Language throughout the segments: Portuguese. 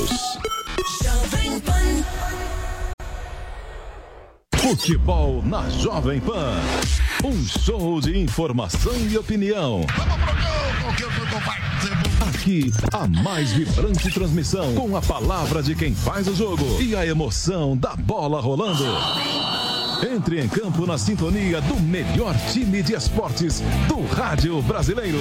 News. Futebol na Jovem Pan. Um show de informação e opinião. Aqui, a mais vibrante transmissão, com a palavra de quem faz o jogo e a emoção da bola rolando. Entre em campo na sintonia do melhor time de esportes do rádio brasileiro.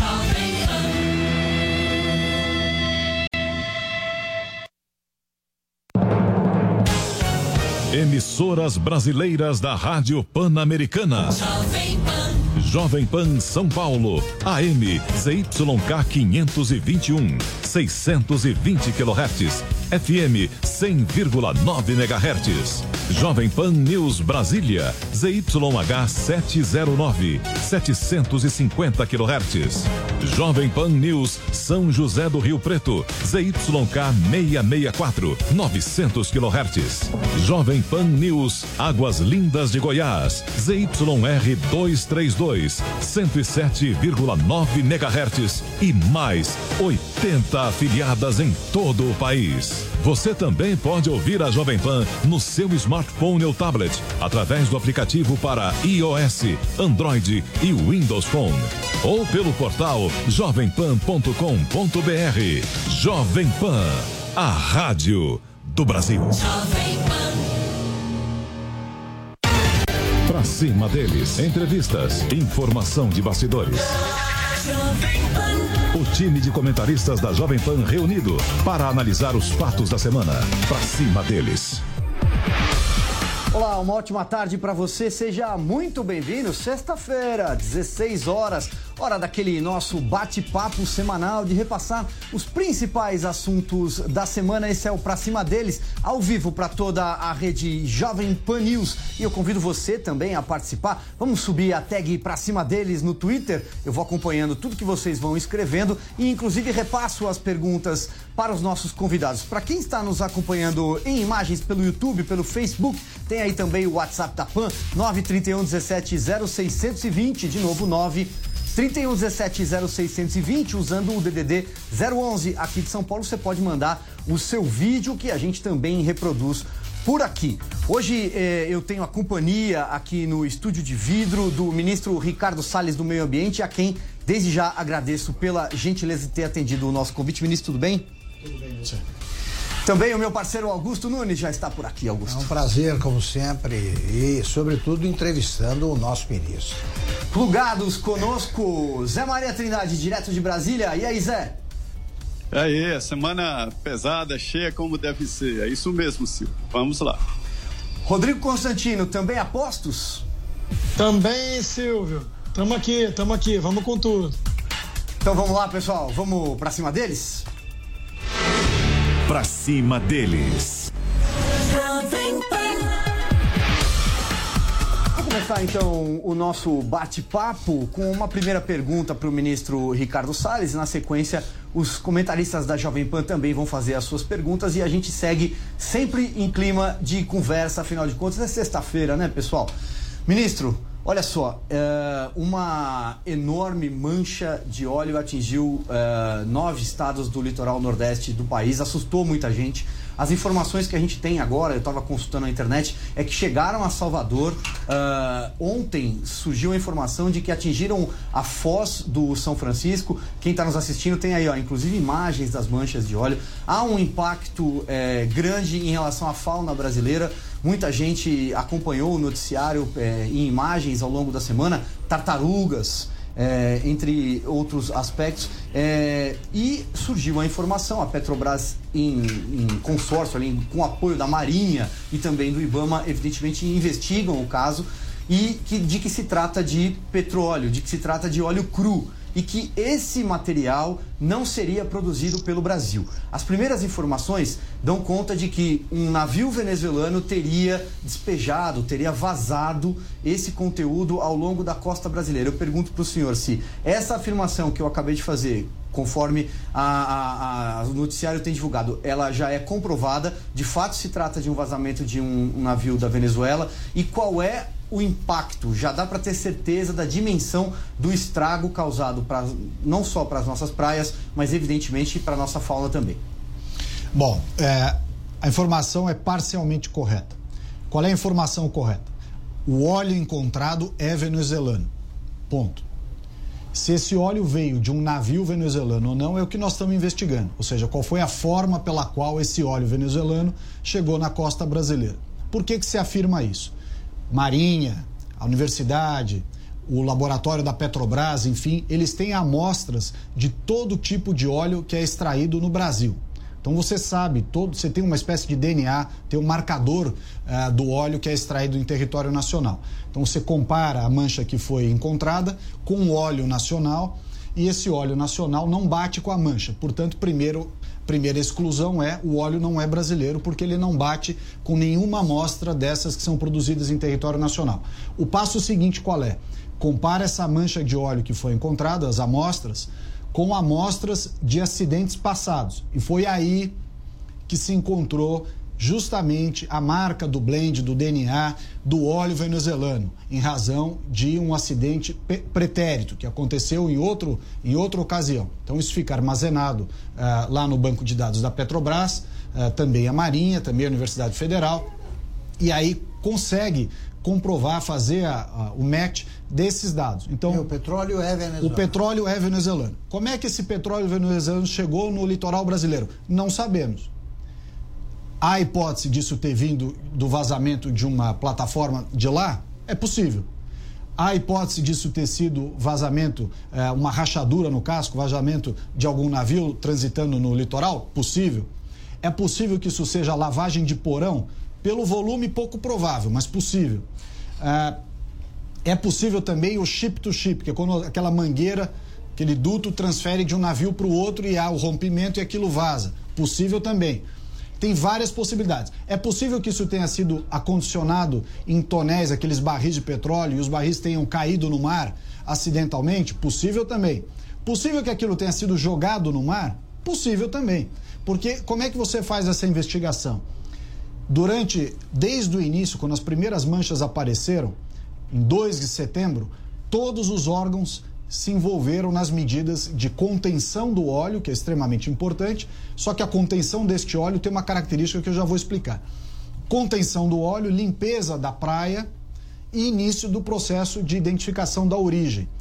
Emissoras brasileiras da Rádio Pan-Americana. Jovem Pan São Paulo, AM ZYK 521, 620 kHz, FM 100,9 MHz. Jovem Pan News Brasília, ZYH 709, 750 kHz. Jovem Pan News São José do Rio Preto, ZYK 664, 900 kHz. Jovem Pan News Águas Lindas de Goiás, ZYR 232, 107,9 MHz e mais 80 afiliadas em todo o país. Você também pode ouvir a Jovem Pan no seu smartphone ou tablet, através do aplicativo para iOS, Android e Windows Phone. Ou pelo portal jovempan.com.br. Jovem Pan, a rádio do Brasil. Pra cima deles, entrevistas, informação de bastidores. O time de comentaristas da Jovem Pan reunido para analisar os fatos da semana. Pra cima deles. Olá, uma ótima tarde para você, seja muito bem-vindo. Sexta-feira, 16 horas, hora daquele nosso bate-papo semanal de repassar os principais assuntos da semana. Esse é o Pra Cima Deles, ao vivo para toda a rede Jovem Pan News. E eu convido você também a participar. Vamos subir a tag Pra Cima Deles no Twitter. Eu vou acompanhando tudo que vocês vão escrevendo e inclusive repasso as perguntas para os nossos convidados. Para quem está nos acompanhando em imagens pelo YouTube, pelo Facebook, tem aí também o WhatsApp da PAN, 931 17 0620, de novo 931 17 0620, usando o DDD 011 aqui de São Paulo. Você pode mandar o seu vídeo que a gente também reproduz por aqui. Hoje eu tenho a companhia aqui no estúdio de vidro do ministro Ricardo Salles do Meio Ambiente, a quem desde já agradeço pela gentileza de ter atendido o nosso convite. Ministro, tudo bem? Tudo bem, você. Também o meu parceiro Augusto Nunes já está por aqui, Augusto. É um prazer, como sempre, e, sobretudo, entrevistando o nosso ministro. Plugados conosco, Zé Maria Trindade, direto de Brasília. E aí, Zé? E aí, semana pesada, cheia como deve ser. É isso mesmo, Silvio. Vamos lá. Rodrigo Constantino, também apostos? Também, Silvio. Tamo aqui, vamos com tudo. Então vamos lá, pessoal, vamos pra cima deles? Pra cima deles. Vamos começar então o nosso bate-papo com uma primeira pergunta para o ministro Ricardo Salles. Na sequência, os comentaristas da Jovem Pan também vão fazer as suas perguntas e a gente segue sempre em clima de conversa, afinal de contas é sexta-feira, né, pessoal? Ministro, olha só, uma enorme mancha de óleo atingiu 9 estados do litoral nordeste do país, assustou muita gente. As informações que a gente tem agora, eu estava consultando na internet, é que chegaram a Salvador. Ontem surgiu a informação de que atingiram a foz do São Francisco. Quem está nos assistindo tem aí, inclusive imagens das manchas de óleo. Há um impacto grande em relação à fauna brasileira. Muita gente acompanhou o noticiário em imagens ao longo da semana, tartarugas, entre outros aspectos, e surgiu a informação, a Petrobras em consórcio ali, com apoio da Marinha e também do IBAMA, evidentemente investigam o caso de que se trata de petróleo, de que se trata de óleo cru e que esse material não seria produzido pelo Brasil. As primeiras informações dão conta de que um navio venezuelano teria despejado, teria vazado esse conteúdo ao longo da costa brasileira. Eu pergunto para o senhor se essa afirmação que eu acabei de fazer, conforme o noticiário tem divulgado, ela já é comprovada, de fato se trata de um vazamento de um navio da Venezuela, e qual é o impacto? Já dá para ter certeza da dimensão do estrago causado não só para as nossas praias, mas evidentemente para a nossa fauna também. Bom, a informação é parcialmente correta. Qual é a informação correta? O óleo encontrado é venezuelano. Ponto. Se esse óleo veio de um navio venezuelano ou não é o que nós estamos investigando. Ou seja, qual foi a forma pela qual esse óleo venezuelano chegou na costa brasileira. Por que se afirma isso? Marinha, a universidade, o laboratório da Petrobras, enfim, eles têm amostras de todo tipo de óleo que é extraído no Brasil. Então você sabe, você tem uma espécie de DNA, tem um marcador do óleo que é extraído em território nacional. Então você compara a mancha que foi encontrada com o óleo nacional e esse óleo nacional não bate com a mancha. Portanto, primeira exclusão o óleo não é brasileiro porque ele não bate com nenhuma amostra dessas que são produzidas em território nacional. O passo seguinte qual é? Compara essa mancha de óleo que foi encontrada, as amostras, com amostras de acidentes passados. E foi aí que se encontrou justamente a marca do blend, do DNA, do óleo venezuelano, em razão de um acidente pretérito, que aconteceu em outra ocasião. Então isso fica armazenado lá no banco de dados da Petrobras, também a Marinha, também a Universidade Federal, e aí consegue comprovar, fazer o match desses dados. Então, o petróleo é venezuelano. O petróleo é venezuelano. Como é que esse petróleo venezuelano chegou no litoral brasileiro? Não sabemos. Há hipótese disso ter vindo do vazamento de uma plataforma de lá? É possível. Há hipótese disso ter sido vazamento, uma rachadura no casco, vazamento de algum navio transitando no litoral? Possível. É possível que isso seja lavagem de porão? Pelo volume, pouco provável, mas possível. É possível também o ship-to-ship, que é quando aquela mangueira, aquele duto transfere de um navio para o outro e há o rompimento e aquilo vaza. Possível também. Tem várias possibilidades. É possível que isso tenha sido acondicionado em tonéis, aqueles barris de petróleo, e os barris tenham caído no mar acidentalmente? Possível também. Possível que aquilo tenha sido jogado no mar? Possível também. Porque como é que você faz essa investigação? Desde o início, quando as primeiras manchas apareceram, em 2 de setembro, todos os órgãos se envolveram nas medidas de contenção do óleo, que é extremamente importante, só que a contenção deste óleo tem uma característica que eu já vou explicar. Contenção do óleo, limpeza da praia e início do processo de identificação da origem.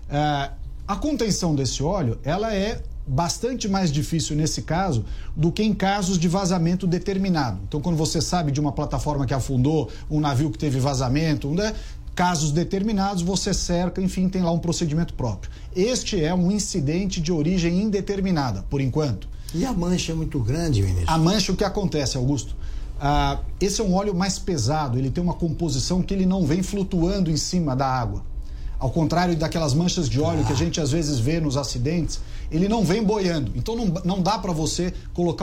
A contenção desse óleo, ela é bastante mais difícil nesse caso do que em casos de vazamento determinado. Então, quando você sabe de uma plataforma que afundou, um navio que teve vazamento, casos determinados, você cerca, enfim, tem lá um procedimento próprio. Este é um incidente de origem indeterminada, por enquanto. E a mancha é muito grande, ministro? A mancha, o que acontece, Augusto? Esse é um óleo mais pesado, ele tem uma composição que ele não vem flutuando em cima da água. Ao contrário daquelas manchas de óleo que a gente às vezes vê nos acidentes, ele não vem boiando. Então não dá para você colocar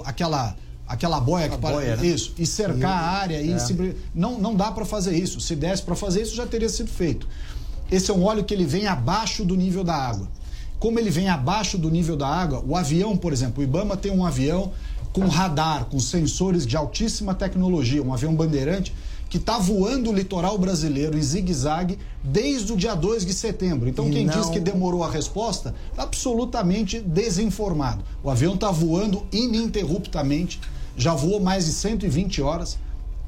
aquela boia que para isso e cercar a área não dá para fazer isso. Se desse para fazer isso já teria sido feito. Esse é um óleo que ele vem abaixo do nível da água. Como ele vem abaixo do nível da água, o avião, por exemplo, o IBAMA tem um avião com radar, com sensores de altíssima tecnologia, um avião bandeirante que está voando o litoral brasileiro em zigue-zague desde o dia 2 de setembro. Então, quem diz que demorou a resposta, está absolutamente desinformado. O avião está voando ininterruptamente, já voou mais de 120 horas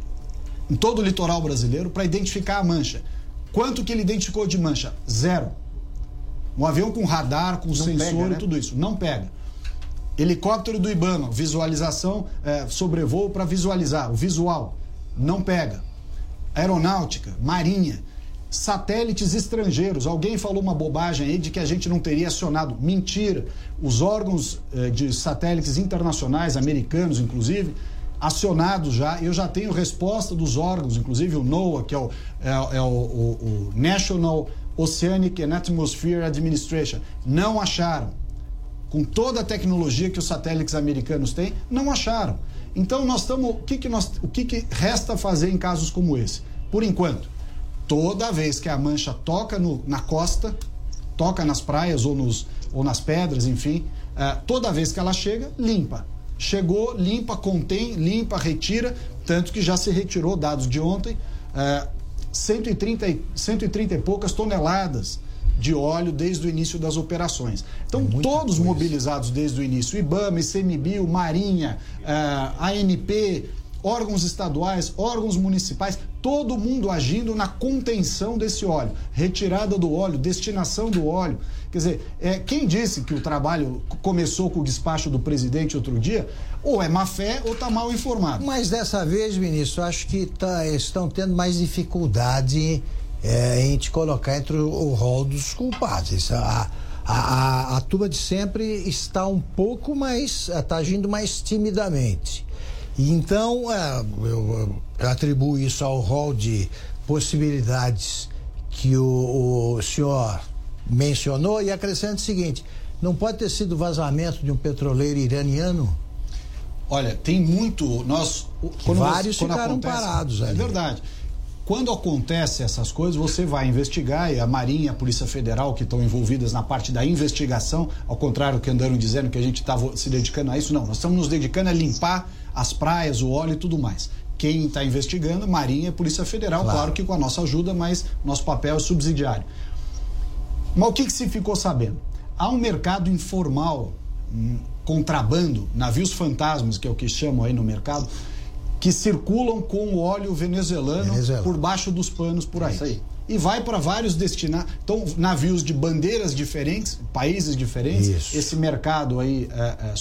em todo o litoral brasileiro para identificar a mancha. Quanto que ele identificou de mancha? 0. Um avião com radar, com sensor e tudo isso. Não pega. Helicóptero do IBAMA, visualização, sobrevoo para visualizar, o visual. Não pega. Aeronáutica, Marinha, satélites estrangeiros. Alguém falou uma bobagem aí de que a gente não teria acionado. Mentira. Os órgãos de satélites internacionais, americanos inclusive, acionados já. Eu já tenho resposta dos órgãos, inclusive o NOAA, que é o National Oceanic and Atmosphere Administration. Não acharam. Com toda a tecnologia que os satélites americanos têm, não acharam. Então nós estamos. O que resta fazer em casos como esse? Por enquanto, toda vez que a mancha toca na costa, toca nas praias ou nas pedras, enfim, toda vez que ela chega, limpa. Chegou, limpa, contém, limpa, retira, tanto que já se retirou, dados de ontem, 130 e poucas toneladas de óleo desde o início das operações. Então, todos mobilizados desde o início, IBAMA, ICMBio, Marinha, ANP, órgãos estaduais, órgãos municipais, todo mundo agindo na contenção desse óleo, retirada do óleo, destinação do óleo. Quer dizer, quem disse que o trabalho começou com o despacho do presidente outro dia, ou é má fé ou está mal informado. Mas dessa vez, ministro, acho que estão tendo mais dificuldade em te colocar entre o rol dos culpados. A turma de sempre está um pouco mais, está agindo mais timidamente. Então, eu atribuo isso ao rol de possibilidades que o senhor mencionou e acrescento o seguinte: não pode ter sido vazamento de um petroleiro iraniano? Olha, tem muito... Vários ficaram parados ali. É verdade. Quando acontece essas coisas, você vai investigar, e a Marinha, a Polícia Federal, que estão envolvidas na parte da investigação, ao contrário do que andaram dizendo que a gente estava se dedicando a isso, não. Nós estamos nos dedicando a limpar as praias, o óleo e tudo mais. Quem está investigando, Marinha e Polícia Federal, claro que com a nossa ajuda, mas nosso papel é subsidiário. Mas o que se ficou sabendo? Há um mercado informal, contrabando, navios fantasmas, que é o que chamam aí no mercado, que circulam com o óleo venezuelano por baixo dos panos por aí. Isso aí. E vai para vários destinados. Então, navios de bandeiras diferentes, países diferentes. Isso. Esse mercado aí,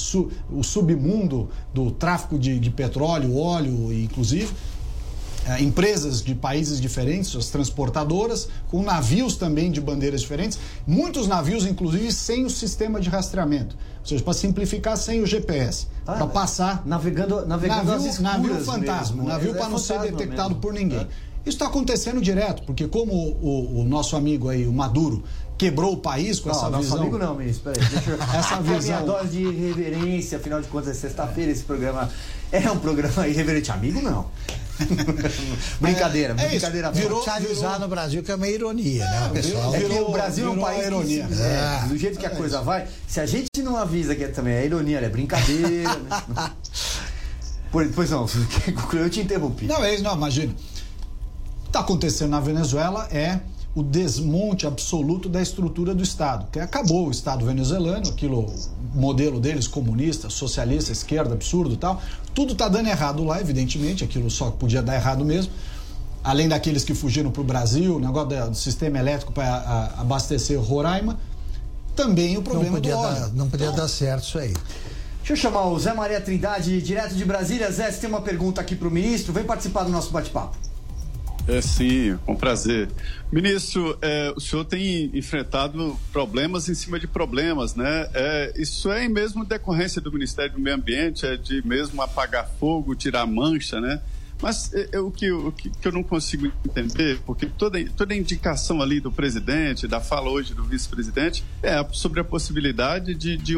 o submundo do tráfico de petróleo, óleo, inclusive, empresas de países diferentes, as transportadoras, com navios também de bandeiras diferentes. Muitos navios, inclusive, sem o sistema de rastreamento. Ou seja, para simplificar, sem o GPS. Para passar... Navegando às escuras. Navio fantasma. Mesmo. Navio para não ser detectado por ninguém. Isso está acontecendo direto, porque como o nosso amigo aí, o Maduro, quebrou o país com essa visão... Nosso amigo não, ministro, peraí. Essa visão... A minha dose de irreverência, afinal de contas, é sexta-feira, esse programa é um programa irreverente. Amigo, não. Brincadeira. Virou avisar no Brasil que é uma ironia, né, pessoal? O Brasil é um país ironia. Do jeito que a coisa vai, se a gente não avisa que também é ironia, é brincadeira, né? Pois não, eu te interrompi. Não, imagina. O que está acontecendo na Venezuela é o desmonte absoluto da estrutura do Estado, que acabou o Estado venezuelano, aquilo, modelo deles, comunista, socialista, esquerda, absurdo e tal, tudo está dando errado lá, evidentemente, aquilo só podia dar errado mesmo, além daqueles que fugiram para o Brasil, o negócio do sistema elétrico para abastecer Roraima, também o problema do óleo. Não podia dar certo isso aí. Deixa eu chamar o Zé Maria Trindade, direto de Brasília. Zé, você tem uma pergunta aqui para o ministro, vem participar do nosso bate-papo. Sim, com prazer. Ministro, o senhor tem enfrentado problemas em cima de problemas, né? Isso é mesmo decorrência do Ministério do Meio Ambiente, de mesmo apagar fogo, tirar mancha, né? Mas o que eu não consigo entender, porque toda indicação ali do presidente, da fala hoje do vice-presidente, é sobre a possibilidade de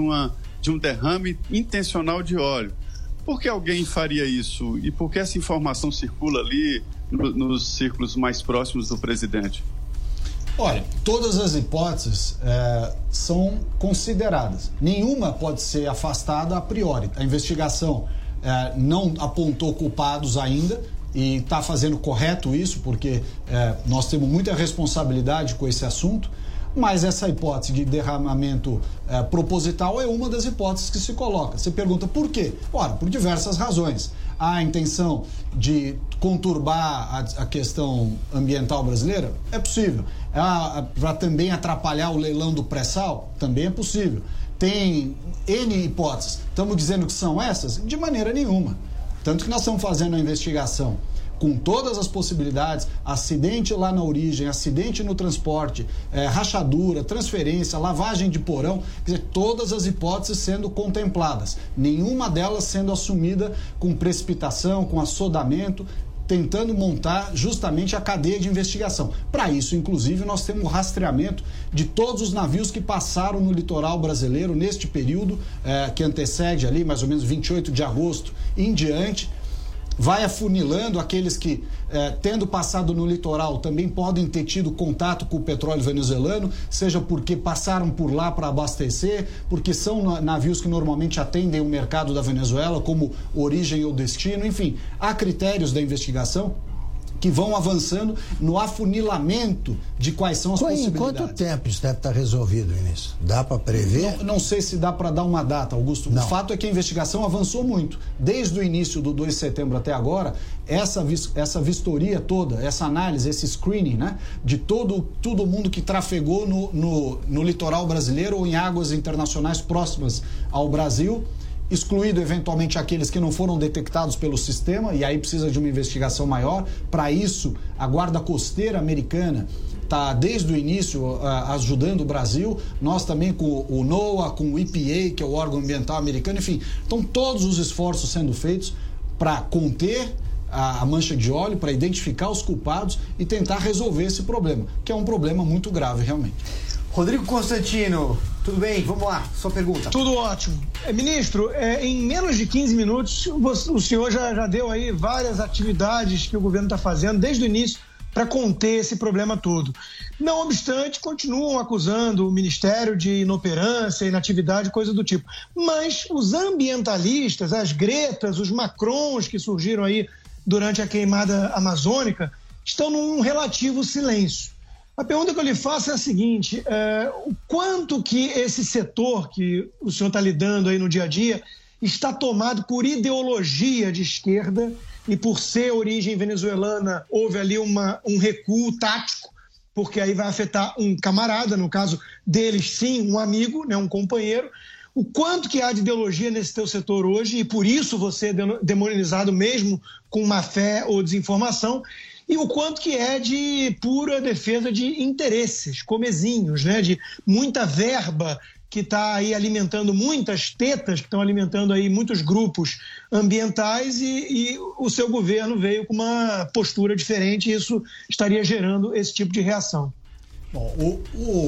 um derrame intencional de óleo. Por que alguém faria isso? E por que essa informação circula ali nos círculos mais próximos do presidente? Olha, todas as hipóteses são consideradas. Nenhuma pode ser afastada a priori. A investigação não apontou culpados ainda e está fazendo correto isso, porque nós temos muita responsabilidade com esse assunto. Mas essa hipótese de derramamento proposital é uma das hipóteses que se coloca. Você pergunta por quê? Ora, por diversas razões. Há a intenção de conturbar a questão ambiental brasileira? É possível. Para também atrapalhar o leilão do pré-sal? Também é possível. Tem N hipóteses. Estamos dizendo que são essas? De maneira nenhuma. Tanto que nós estamos fazendo a investigação com todas as possibilidades, acidente lá na origem, acidente no transporte, rachadura, transferência, lavagem de porão, quer dizer, todas as hipóteses sendo contempladas, nenhuma delas sendo assumida com precipitação, com assodamento, tentando montar justamente a cadeia de investigação. Para isso, inclusive, nós temos um rastreamento de todos os navios que passaram no litoral brasileiro neste período, que antecede ali mais ou menos 28 de agosto em diante. Vai afunilando aqueles que, tendo passado no litoral, também podem ter tido contato com o petróleo venezuelano, seja porque passaram por lá para abastecer, porque são navios que normalmente atendem o mercado da Venezuela como origem ou destino, enfim, há critérios da investigação que vão avançando no afunilamento de quais são as possibilidades. Em quanto tempo isso deve estar resolvido, ministro? Dá para prever? Não sei se dá para dar uma data, Augusto. Não. O fato é que a investigação avançou muito. Desde o início do 2 de setembro até agora, essa vistoria toda, essa análise, esse screening, né, de todo mundo que trafegou no litoral brasileiro ou em águas internacionais próximas ao Brasil, excluído eventualmente aqueles que não foram detectados pelo sistema, e aí precisa de uma investigação maior. Para isso, a Guarda Costeira Americana está desde o início ajudando o Brasil, nós também com o NOAA, com o EPA, que é o órgão ambiental americano, enfim, estão todos os esforços sendo feitos para conter a mancha de óleo, para identificar os culpados e tentar resolver esse problema, que é um problema muito grave realmente. Rodrigo Constantino, tudo bem? Vamos lá, sua pergunta. Tudo ótimo. Ministro, em menos de 15 minutos, o senhor já deu aí várias atividades que o governo está fazendo desde o início para conter esse problema todo. Não obstante, continuam acusando o Ministério de inoperância, inatividade, coisa do tipo. Mas os ambientalistas, as Gretas, os Macrons que surgiram aí durante a queimada amazônica, estão num relativo silêncio. A pergunta que eu lhe faço é a seguinte: o quanto que esse setor que o senhor está lidando aí no dia a dia está tomado por ideologia de esquerda e por ser origem venezuelana houve ali um recuo tático, porque aí vai afetar um camarada, no caso deles sim, um amigo, né, um companheiro. O quanto que há de ideologia nesse teu setor hoje e por isso você é demonizado mesmo com má fé ou desinformação, e o quanto que é de pura defesa de interesses comezinhos, né? De muita verba que está aí alimentando muitas tetas, que estão alimentando aí muitos grupos ambientais e o seu governo veio com uma postura diferente e isso estaria gerando esse tipo de reação. Bom,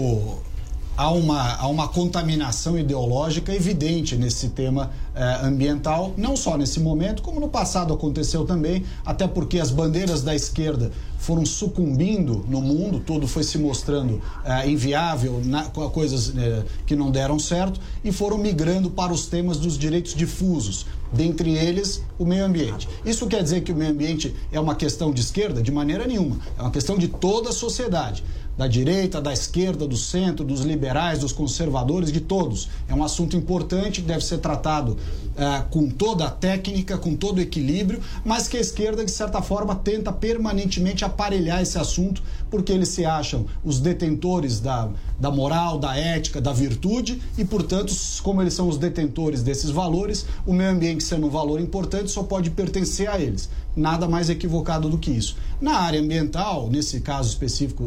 há uma contaminação ideológica evidente nesse tema ambiental, não só nesse momento, como no passado aconteceu também, até porque as bandeiras da esquerda foram sucumbindo no mundo, tudo foi se mostrando inviável, coisas que não deram certo, e foram migrando para os temas dos direitos difusos, dentre eles o meio ambiente. Isso quer dizer que o meio ambiente é uma questão de esquerda? De maneira nenhuma, é uma questão de toda a sociedade. Da direita, da esquerda, do centro, dos liberais, dos conservadores, de todos. É um assunto importante que deve ser tratado com toda a técnica, com todo o equilíbrio, mas que a esquerda, de certa forma, tenta permanentemente aparelhar esse assunto, porque eles se acham os detentores da moral, da ética, da virtude, e, portanto, como eles são os detentores desses valores, o meio ambiente, sendo um valor importante, só pode pertencer a eles. Nada mais equivocado do que isso. Na área ambiental, nesse caso específico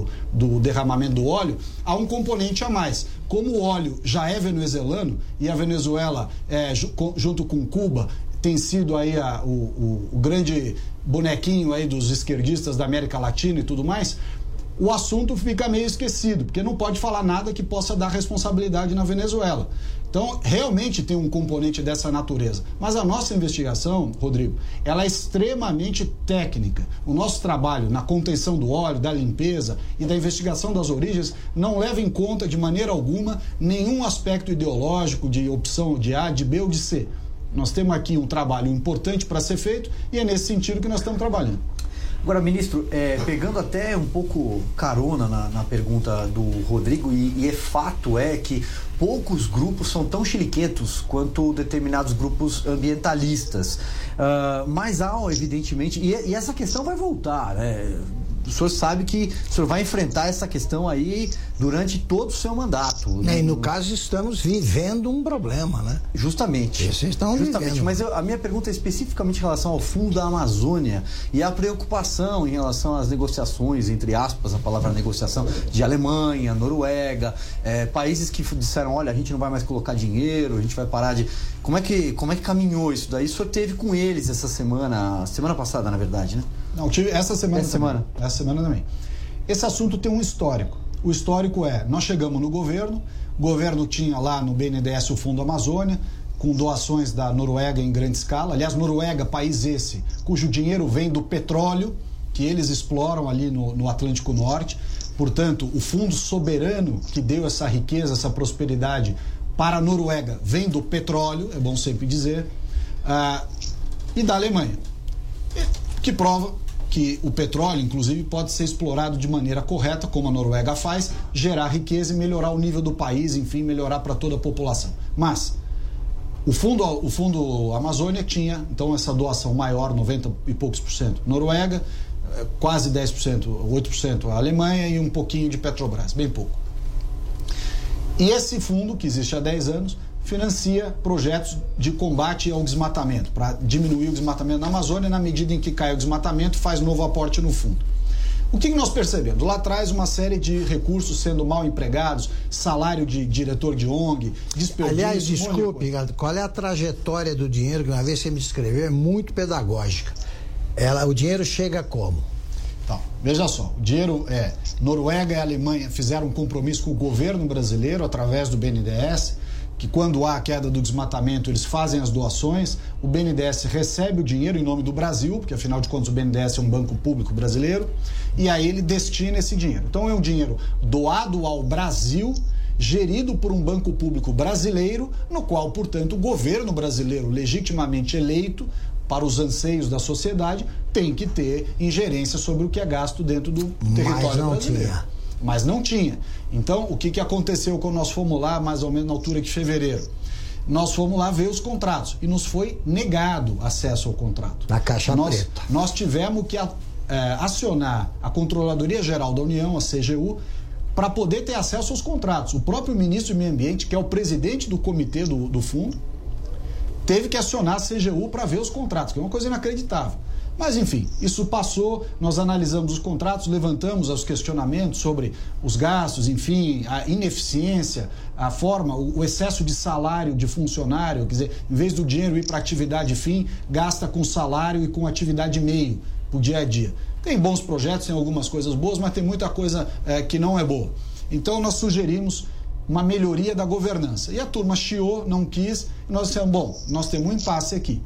do derramamento do óleo, há um componente a mais. Como o óleo já é venezuelano e a Venezuela, junto com Cuba, tem sido aí o grande bonequinho aí dos esquerdistas da América Latina e tudo mais, o assunto fica meio esquecido, porque não pode falar nada que possa dar responsabilidade na Venezuela. Então, realmente tem um componente dessa natureza. Mas a nossa investigação, Rodrigo, ela é extremamente técnica. O nosso trabalho na contenção do óleo, da limpeza e da investigação das origens não leva em conta, de maneira alguma, nenhum aspecto ideológico de opção de A, de B ou de C. Nós temos aqui um trabalho importante para ser feito e é nesse sentido que nós estamos trabalhando. Agora, ministro, pegando até um pouco carona na pergunta do Rodrigo, e fato que poucos grupos são tão chiliquentos quanto determinados grupos ambientalistas. Mas há, evidentemente, e essa questão vai voltar, né? O senhor sabe que o senhor vai enfrentar essa questão aí durante todo o seu mandato. E no caso estamos vivendo um problema, né? Justamente. Vocês estão vivendo. Mas a minha pergunta é especificamente em relação ao Fundo da Amazônia e a preocupação em relação às negociações, entre aspas, a palavra negociação, de Alemanha, Noruega, países que disseram, olha, a gente não vai mais colocar dinheiro, a gente vai parar de... Como é que caminhou isso daí? O senhor teve com eles essa semana passada, na verdade, né? Não, tive essa semana também. Esse assunto tem um histórico. O histórico nós chegamos no governo, o governo tinha lá no BNDES o Fundo Amazônia, com doações da Noruega em grande escala. Aliás, Noruega, país esse, cujo dinheiro vem do petróleo, que eles exploram ali no Atlântico Norte. Portanto, o fundo soberano que deu essa riqueza, essa prosperidade para a Noruega vem do petróleo, é bom sempre dizer, e da Alemanha. Que prova que o petróleo, inclusive, pode ser explorado de maneira correta, como a Noruega faz, gerar riqueza e melhorar o nível do país, enfim, melhorar para toda a população. Mas o fundo Amazônia tinha, então, essa doação maior, 90 e poucos %. Noruega, quase 10%, 8% a Alemanha e um pouquinho de Petrobras, bem pouco. E esse fundo, que existe há 10 anos, financia projetos de combate ao desmatamento, para diminuir o desmatamento na Amazônia. Na medida em que cai o desmatamento, faz novo aporte no fundo. O que nós percebemos? Lá atrás, uma série de recursos sendo mal empregados, salário de diretor de ONG, desperdício... Aliás, desculpe, qual é a trajetória do dinheiro, que uma vez você me descreveu, é muito pedagógica. O dinheiro chega como? Então, veja só, o dinheiro Noruega e Alemanha fizeram um compromisso com o governo brasileiro através do BNDES, que quando há a queda do desmatamento, eles fazem as doações, o BNDES recebe o dinheiro em nome do Brasil, porque afinal de contas o BNDES é um banco público brasileiro, e aí ele destina esse dinheiro. Então é um dinheiro doado ao Brasil, gerido por um banco público brasileiro, no qual, portanto, o governo brasileiro, legitimamente eleito, para os anseios da sociedade, tem que ter ingerência sobre o que é gasto dentro do território brasileiro. Mas não tinha. Então, o que aconteceu quando nós fomos lá, mais ou menos na altura de fevereiro? Nós fomos lá ver os contratos e nos foi negado acesso ao contrato. Na caixa preta. Nós tivemos que acionar a Controladoria Geral da União, a CGU, para poder ter acesso aos contratos. O próprio ministro do Meio Ambiente, que é o presidente do comitê do fundo, teve que acionar a CGU para ver os contratos, que é uma coisa inacreditável. Mas, enfim, isso passou, nós analisamos os contratos, levantamos os questionamentos sobre os gastos, enfim, a ineficiência, a forma, o excesso de salário de funcionário, quer dizer, em vez do dinheiro ir para atividade fim, gasta com salário e com atividade meio, para o dia a dia. Tem bons projetos, tem algumas coisas boas, mas tem muita coisa que não é boa. Então, nós sugerimos uma melhoria da governança. E a turma chiou, não quis, e nós dissemos, bom, nós temos um impasse aqui.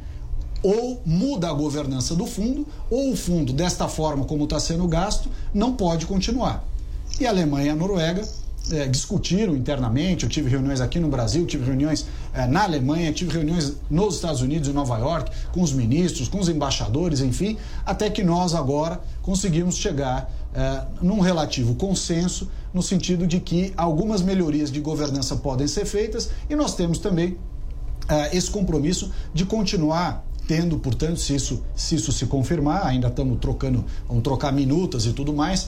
Ou muda a governança do fundo, ou o fundo, desta forma como está sendo gasto, não pode continuar. E a Alemanha e a Noruega discutiram internamente. Eu tive reuniões aqui no Brasil, tive reuniões na Alemanha, tive reuniões nos Estados Unidos, em Nova York, com os ministros, com os embaixadores, enfim, até que nós agora conseguimos chegar num relativo consenso, no sentido de que algumas melhorias de governança podem ser feitas, e nós temos também esse compromisso de continuar tendo, portanto, se isso se confirmar, ainda estamos vamos trocar minutas e tudo mais,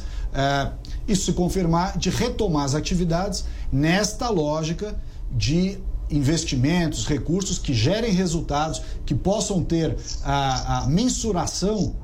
isso se confirmar, de retomar as atividades nesta lógica de investimentos, recursos que gerem resultados, que possam ter a mensuração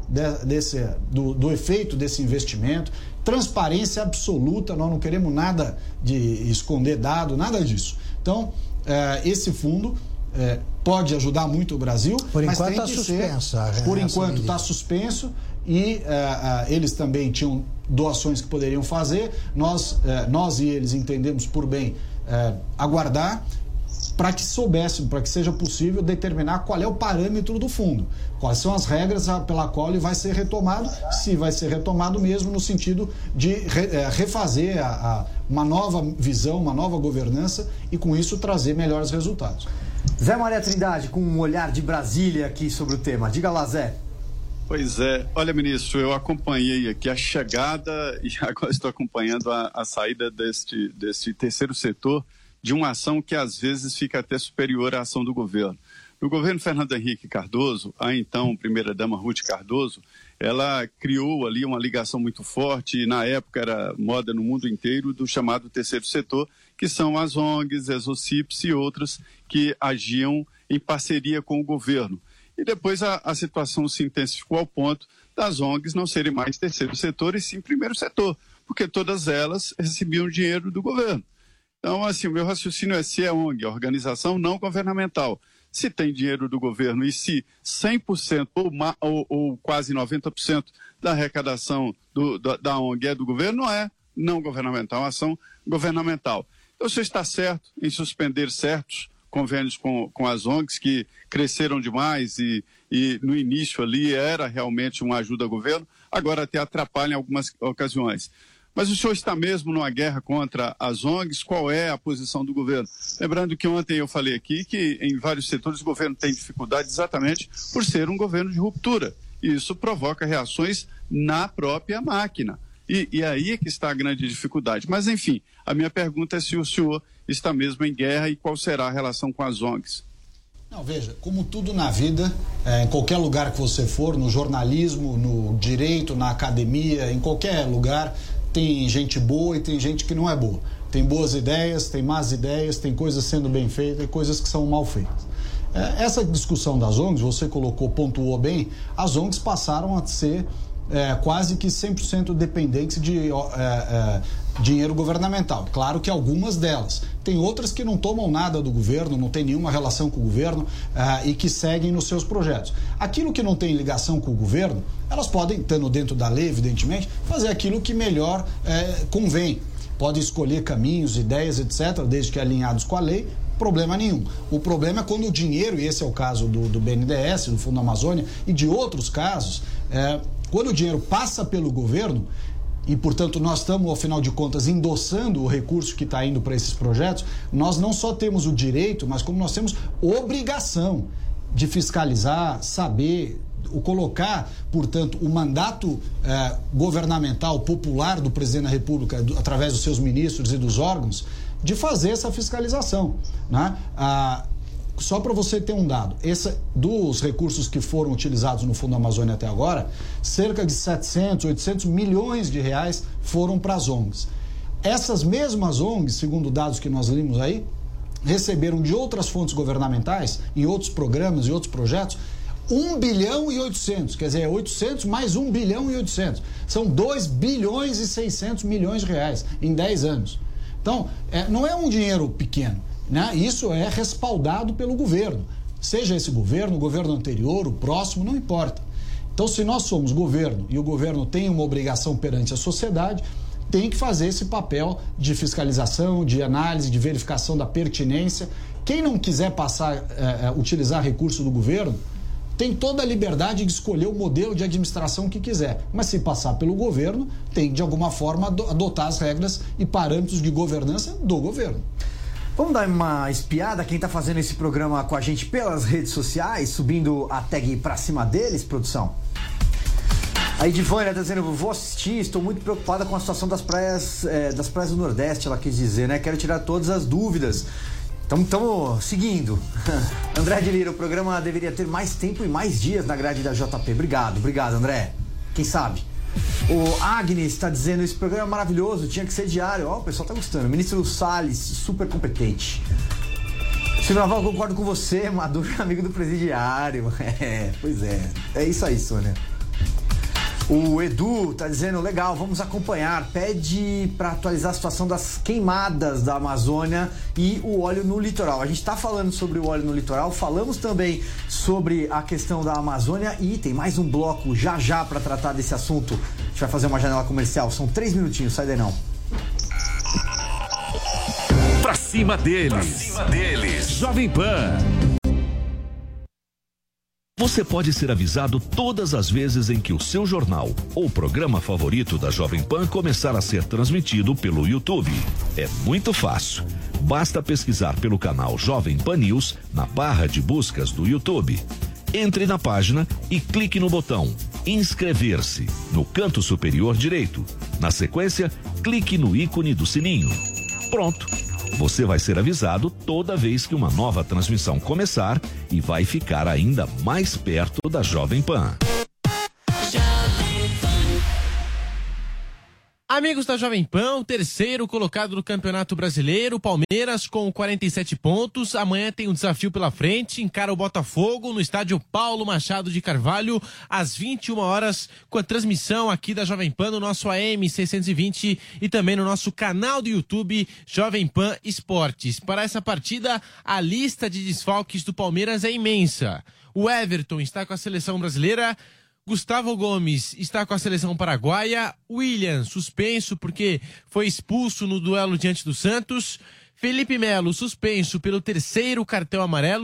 do efeito desse investimento, transparência absoluta. Nós não queremos nada de esconder dado, nada disso. Então, esse fundo pode ajudar muito o Brasil, por mas enquanto tem que suspensa, ser, por enquanto está suspenso, e eles também tinham doações que poderiam fazer. Nós e eles entendemos por bem aguardar para que soubéssemos, para que seja possível determinar qual é o parâmetro do fundo, quais são as regras pela qual ele vai ser retomado, se vai ser retomado mesmo no sentido de refazer uma nova visão, uma nova governança, e com isso trazer melhores resultados. Zé Maria Trindade, com um olhar de Brasília aqui sobre o tema. Diga lá, Zé. Pois é. Olha, ministro, eu acompanhei aqui a chegada e agora estou acompanhando a saída deste terceiro setor, de uma ação que às vezes fica até superior à ação do governo. No governo Fernando Henrique Cardoso, a então primeira-dama Ruth Cardoso, ela criou ali uma ligação muito forte, e na época era moda no mundo inteiro, do chamado terceiro setor, que são as ONGs, as OCIPs e outras que agiam em parceria com o governo. E depois a situação se intensificou ao ponto das ONGs não serem mais terceiro setor e sim primeiro setor, porque todas elas recebiam dinheiro do governo. Então, assim, o meu raciocínio é: se é ONG, organização não governamental, se tem dinheiro do governo e se 100% ou quase 90% da arrecadação da ONG é do governo, não é não governamental, é uma ação governamental. Então, o senhor está certo em suspender certos convênios com as ONGs que cresceram demais e no início ali era realmente uma ajuda ao governo, agora até atrapalha em algumas ocasiões. Mas o senhor está mesmo numa guerra contra as ONGs? Qual é a posição do governo? Lembrando que ontem eu falei aqui que em vários setores o governo tem dificuldade exatamente por ser um governo de ruptura. e isso provoca reações na própria máquina. E aí é que está a grande dificuldade. Mas, enfim, a minha pergunta é se o senhor está mesmo em guerra e qual será a relação com as ONGs. Não, veja, como tudo na vida, em qualquer lugar que você for, no jornalismo, no direito, na academia, em qualquer lugar, tem gente boa e tem gente que não é boa. Tem boas ideias, tem más ideias, tem coisas sendo bem feitas e coisas que são mal feitas. Essa discussão das ONGs, você pontuou bem, as ONGs passaram a ser quase que 100% dependentes de dinheiro governamental. Claro que algumas delas. Tem outras que não tomam nada do governo, não tem nenhuma relação com o governo e que seguem nos seus projetos. Aquilo que não tem ligação com o governo, elas podem, estando dentro da lei, evidentemente, fazer aquilo que melhor convém. Podem escolher caminhos, ideias, etc., desde que alinhados com a lei, problema nenhum. O problema é quando o dinheiro, e esse é o caso do BNDES, do Fundo Amazônia, e de outros casos, quando o dinheiro passa pelo governo, e, portanto, nós estamos, ao final de contas, endossando o recurso que está indo para esses projetos, nós não só temos o direito, mas como nós temos obrigação de fiscalizar, saber, colocar, portanto, o mandato governamental popular do presidente da República, através dos seus ministros e dos órgãos, de fazer essa fiscalização, né? Só para você ter um dado, dos recursos que foram utilizados no Fundo Amazônia até agora, cerca de 700, 800 milhões de reais foram para as ONGs. Essas mesmas ONGs, segundo dados que nós limos aí, receberam de outras fontes governamentais, em outros programas e outros projetos, 1 bilhão e 800, quer dizer, 800 mais 1 bilhão e 800. São 2 bilhões e 600 milhões de reais em 10 anos. Então, não é um dinheiro pequeno, né? Isso é respaldado pelo governo. Seja esse governo, o governo anterior, o próximo, não importa. Então, se nós somos governo e o governo tem uma obrigação perante a sociedade, tem que fazer esse papel de fiscalização, de análise, de verificação da pertinência. Quem não quiser utilizar recurso do governo, tem toda a liberdade de escolher o modelo de administração que quiser. Mas se passar pelo governo, tem de alguma forma adotar as regras e parâmetros de governança do governo. Vamos dar uma espiada quem está fazendo esse programa com a gente pelas redes sociais, subindo a tag pra cima deles, produção. A Edivânia está dizendo, vou assistir, estou muito preocupada com a situação das praias do Nordeste, ela quis dizer, né? Quero tirar todas as dúvidas. Estamos seguindo. André de Lira, o programa deveria ter mais tempo e mais dias na grade da JP. Obrigado, André. Quem sabe? O Agnes está dizendo, esse programa é maravilhoso, tinha que ser diário. O pessoal está gostando. Ministro Salles, super competente. Silvio Naval, concordo com você, Maduro é amigo do presidiário. Pois é. É isso aí, Sônia. O Edu tá dizendo, legal, vamos acompanhar, pede para atualizar a situação das queimadas da Amazônia e o óleo no litoral. A gente tá falando sobre o óleo no litoral, falamos também sobre a questão da Amazônia e tem mais um bloco já para tratar desse assunto. A gente vai fazer uma janela comercial, são 3 minutinhos, sai daí não. Pra cima deles. Jovem Pan. Você pode ser avisado todas as vezes em que o seu jornal ou programa favorito da Jovem Pan começar a ser transmitido pelo YouTube. É muito fácil. Basta pesquisar pelo canal Jovem Pan News na barra de buscas do YouTube. Entre na página e clique no botão inscrever-se no canto superior direito. Na sequência, clique no ícone do sininho. Pronto. Você vai ser avisado toda vez que uma nova transmissão começar e vai ficar ainda mais perto da Jovem Pan. Amigos da Jovem Pan, o terceiro colocado do Campeonato Brasileiro, Palmeiras com 47 pontos. Amanhã tem um desafio pela frente, encara o Botafogo no estádio Paulo Machado de Carvalho, às 21 horas, com a transmissão aqui da Jovem Pan no nosso AM 620 e também no nosso canal do YouTube Jovem Pan Esportes. Para essa partida, a lista de desfalques do Palmeiras é imensa. O Everton está com a seleção brasileira, Gustavo Gomes está com a seleção paraguaia, William suspenso porque foi expulso no duelo diante do Santos, Felipe Melo suspenso pelo terceiro cartão amarelo,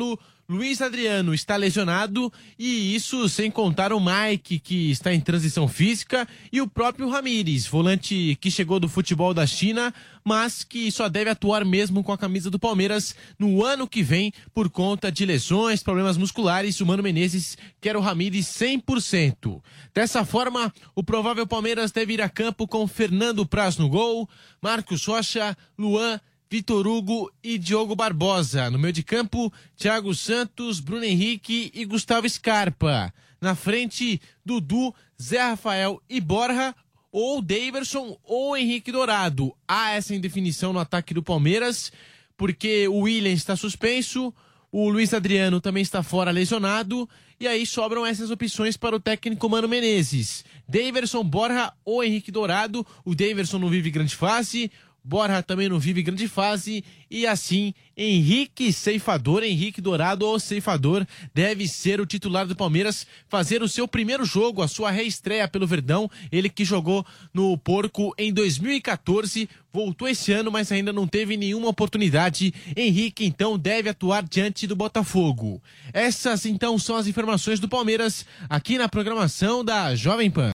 Luiz Adriano está lesionado e isso sem contar o Mike, que está em transição física, e o próprio Ramires, volante que chegou do futebol da China, mas que só deve atuar mesmo com a camisa do Palmeiras no ano que vem por conta de lesões, problemas musculares. O Mano Menezes quer o Ramires 100%. Dessa forma, o provável Palmeiras deve ir a campo com Fernando Praz no gol, Marcos Rocha, Luan, Vitor Hugo e Diogo Barbosa. No meio de campo, Thiago Santos, Bruno Henrique e Gustavo Scarpa. Na frente, Dudu, Zé Rafael e Borja, ou Daverson ou Henrique Dourado. Há essa indefinição no ataque do Palmeiras, porque o William está suspenso, o Luiz Adriano também está fora lesionado, e aí sobram essas opções para o técnico Mano Menezes. Daverson, Borja ou Henrique Dourado. O Daverson não vive grande fase, Borja também não vive grande fase, e assim, Henrique Dourado ou Ceifador deve ser o titular do Palmeiras, fazer o seu primeiro jogo, a sua reestreia pelo Verdão. Ele que jogou no Porco em 2014, voltou esse ano, mas ainda não teve nenhuma oportunidade. Henrique, então, deve atuar diante do Botafogo. Essas, então, são as informações do Palmeiras, aqui na programação da Jovem Pan.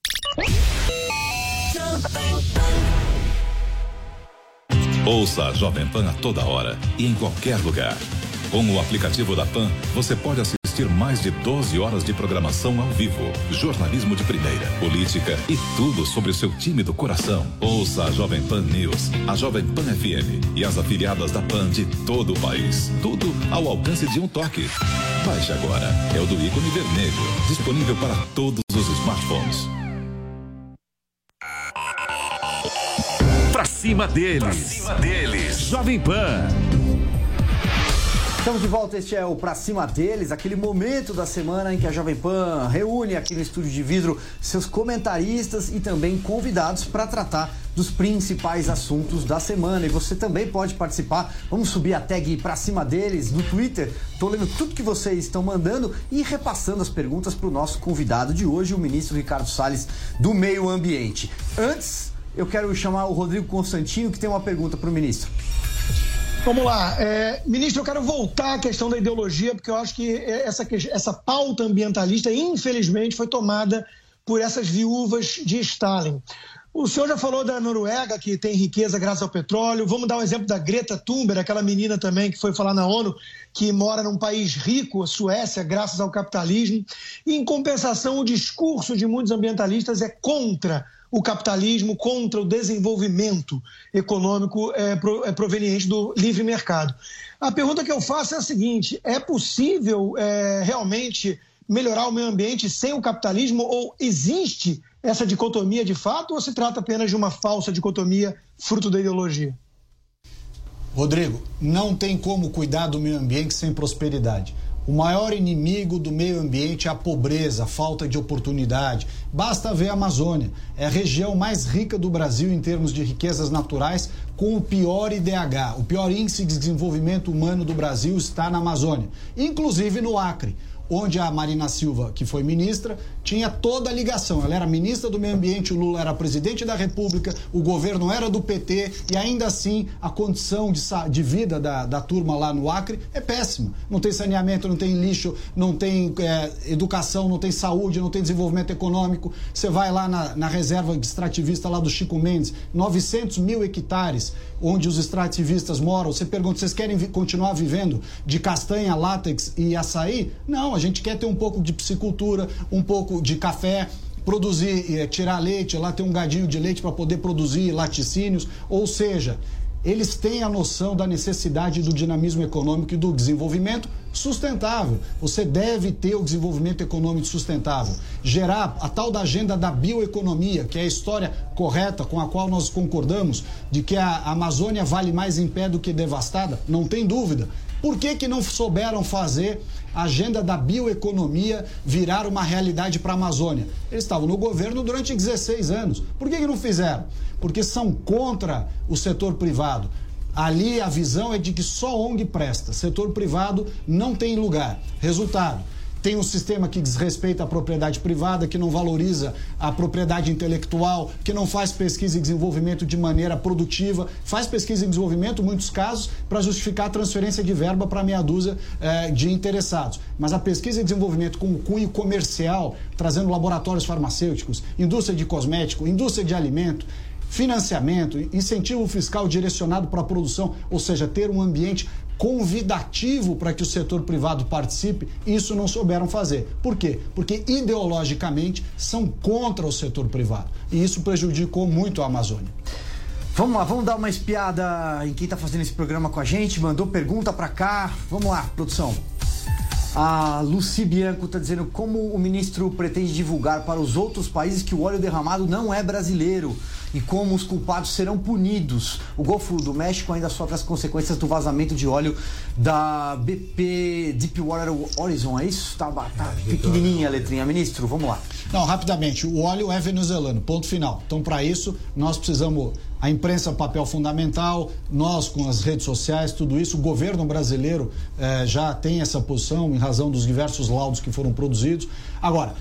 Ouça a Jovem Pan a toda hora e em qualquer lugar. Com o aplicativo da Pan, você pode assistir mais de 12 horas de programação ao vivo, jornalismo de primeira, política e tudo sobre o seu time do coração. Ouça a Jovem Pan News, a Jovem Pan FM e as afiliadas da Pan de todo o país. Tudo ao alcance de um toque. Baixe agora. É o do ícone vermelho, disponível para todos os smartphones. Pra cima deles. Jovem Pan. Estamos de volta, este é o Pra Cima Deles, aquele momento da semana em que a Jovem Pan reúne aqui no estúdio de vidro seus comentaristas e também convidados para tratar dos principais assuntos da semana. E você também pode participar. Vamos subir a tag Pra Cima Deles no Twitter. Estou lendo tudo que vocês estão mandando e repassando as perguntas para o nosso convidado de hoje, o ministro Ricardo Salles, do Meio Ambiente. Antes, eu quero chamar o Rodrigo Constantino, que tem uma pergunta para o ministro. Vamos lá. Ministro, eu quero voltar à questão da ideologia, porque eu acho que essa pauta ambientalista, infelizmente, foi tomada por essas viúvas de Stalin. O senhor já falou da Noruega, que tem riqueza graças ao petróleo. Vamos dar um exemplo da Greta Thunberg, aquela menina também que foi falar na ONU, que mora num país rico, a Suécia, graças ao capitalismo. E, em compensação, o discurso de muitos ambientalistas é contra o capitalismo, contra o desenvolvimento econômico proveniente do livre mercado. A pergunta que eu faço é a seguinte: é possível realmente melhorar o meio ambiente sem o capitalismo, ou existe essa dicotomia de fato, ou se trata apenas de uma falsa dicotomia fruto da ideologia? Rodrigo, não tem como cuidar do meio ambiente sem prosperidade. O maior inimigo do meio ambiente é a pobreza, a falta de oportunidade. Basta ver a Amazônia. É a região mais rica do Brasil em termos de riquezas naturais, com o pior IDH. O pior índice de desenvolvimento humano do Brasil está na Amazônia, inclusive no Acre, onde a Marina Silva, que foi ministra, tinha toda a ligação. Ela era ministra do Meio Ambiente, o Lula era presidente da República, o governo era do PT, e ainda assim a condição de vida da turma lá no Acre é péssima. Não tem saneamento, não tem lixo, não tem educação, não tem saúde, não tem desenvolvimento econômico. Você vai lá na reserva extrativista lá do Chico Mendes, 900 mil hectares, onde os extrativistas moram. Você pergunta, vocês querem continuar vivendo de castanha, látex e açaí? Não, a gente quer ter um pouco de piscicultura, um pouco de café, produzir, tirar leite, lá tem um gadinho de leite para poder produzir laticínios, ou seja, eles têm a noção da necessidade do dinamismo econômico e do desenvolvimento sustentável. Você deve ter o desenvolvimento econômico sustentável, gerar a tal da agenda da bioeconomia, que é a história correta com a qual nós concordamos, de que a Amazônia vale mais em pé do que devastada, não tem dúvida. Por que não souberam fazer a agenda da bioeconomia virar uma realidade para a Amazônia? Eles estavam no governo durante 16 anos. Por que não fizeram? Porque são contra o setor privado. Ali a visão é de que só ONG presta, setor privado não tem lugar. Resultado, tem um sistema que desrespeita a propriedade privada, que não valoriza a propriedade intelectual, que não faz pesquisa e desenvolvimento de maneira produtiva, faz pesquisa e desenvolvimento, em muitos casos, para justificar a transferência de verba para meia dúzia de interessados. Mas a pesquisa e desenvolvimento com cunho comercial, trazendo laboratórios farmacêuticos, indústria de cosmético, indústria de alimento, financiamento, incentivo fiscal direcionado para a produção, ou seja, ter um ambiente convidativo para que o setor privado participe, isso não souberam fazer. Por quê? Porque ideologicamente são contra o setor privado. E isso prejudicou muito a Amazônia. Vamos lá, vamos dar uma espiada em quem está fazendo esse programa com a gente, mandou pergunta para cá. Vamos lá, produção. A Lucy Bianco está dizendo como o ministro pretende divulgar para os outros países que o óleo derramado não é brasileiro e como os culpados serão punidos. O Golfo do México ainda sofre as consequências do vazamento de óleo da BP Deepwater Horizon, é isso? Tá pequenininha a letrinha, ministro, vamos lá. Não, rapidamente, o óleo é venezuelano, ponto final. Então, para isso, nós precisamos, a imprensa, papel fundamental, nós com as redes sociais, tudo isso, o governo brasileiro já tem essa posição em razão dos diversos laudos que foram produzidos. Agora,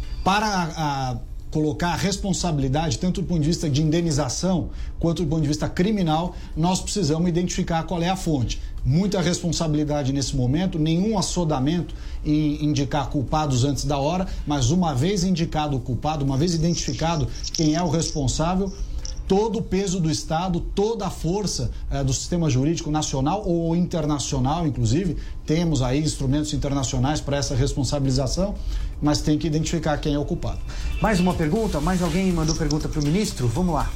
para colocar a responsabilidade, tanto do ponto de vista de indenização quanto do ponto de vista criminal, nós precisamos identificar qual é a fonte. Muita responsabilidade nesse momento, nenhum assodamento em indicar culpados antes da hora, mas uma vez indicado o culpado, uma vez identificado quem é o responsável, todo o peso do Estado, toda a força do sistema jurídico nacional ou internacional, inclusive, temos aí instrumentos internacionais para essa responsabilização, mas tem que identificar quem é o culpado. Mais uma pergunta? Mais alguém mandou pergunta para o ministro? Vamos lá.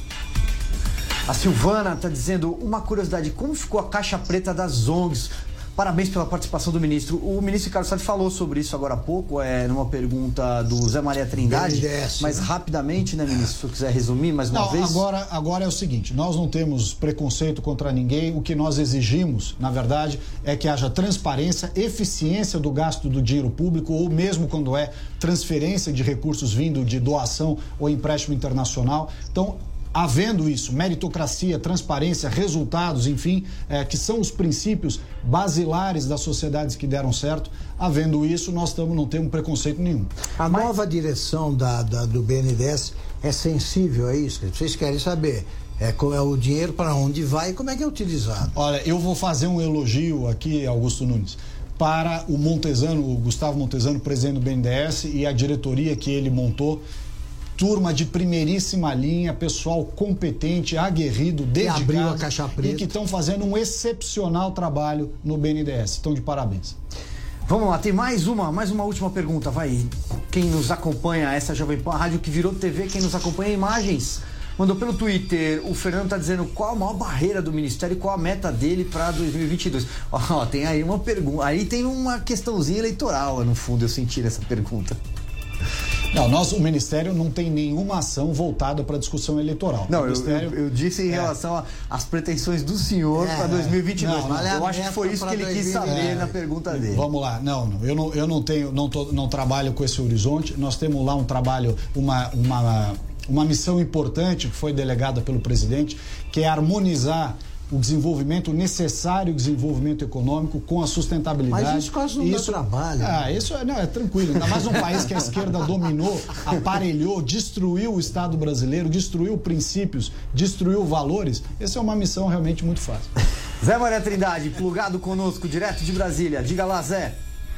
A Silvana está dizendo uma curiosidade, como ficou a caixa preta das ONGs? Parabéns pela participação do ministro. O ministro Ricardo Salles falou sobre isso agora há pouco, numa pergunta do Zé Maria Trindade, BNDES, mas rapidamente, né, ministro, se eu quiser resumir mais uma vez. Agora é o seguinte, nós não temos preconceito contra ninguém, o que nós exigimos, na verdade, é que haja transparência, eficiência do gasto do dinheiro público, ou mesmo quando é transferência de recursos vindo de doação ou empréstimo internacional. Então, havendo isso, meritocracia, transparência, resultados, enfim, que são os princípios basilares das sociedades que deram certo, havendo isso, nós não temos preconceito nenhum. A nova direção do BNDES é sensível a isso? Vocês querem saber como é o dinheiro, para onde vai e como é que é utilizado? Olha, eu vou fazer um elogio aqui, Augusto Nunes, para o Gustavo Montesano, presidente do BNDES, e a diretoria que ele montou. Turma de primeiríssima linha, pessoal competente, aguerrido, dedicado, abriu a caixa preta, e que estão fazendo um excepcional trabalho no BNDES. Estão de parabéns. Vamos lá, tem mais uma última pergunta, vai. Quem nos acompanha, essa Jovem Pan, a rádio que virou TV, quem nos acompanha imagens, mandou pelo Twitter, o Fernando está dizendo qual a maior barreira do Ministério e qual a meta dele para 2022. Tem aí uma pergunta, aí tem uma questãozinha eleitoral, no fundo, eu senti nessa pergunta. Não, o Ministério não tem nenhuma ação voltada para a discussão eleitoral. Não, eu disse em relação às pretensões do senhor para 2022. Eu acho que foi isso que ele quis saber na pergunta dele. Vamos lá. Eu não trabalho com esse horizonte. Nós temos lá um trabalho, uma missão importante que foi delegada pelo presidente, que é harmonizar o desenvolvimento, o necessário desenvolvimento econômico com a sustentabilidade. Mas isso quase não dá trabalho. Isso é tranquilo. Ainda mais um país que a esquerda dominou, aparelhou, destruiu o Estado brasileiro, destruiu princípios, destruiu valores. Essa é uma missão realmente muito fácil. Zé Maria Trindade, plugado conosco, direto de Brasília. Diga lá, Zé.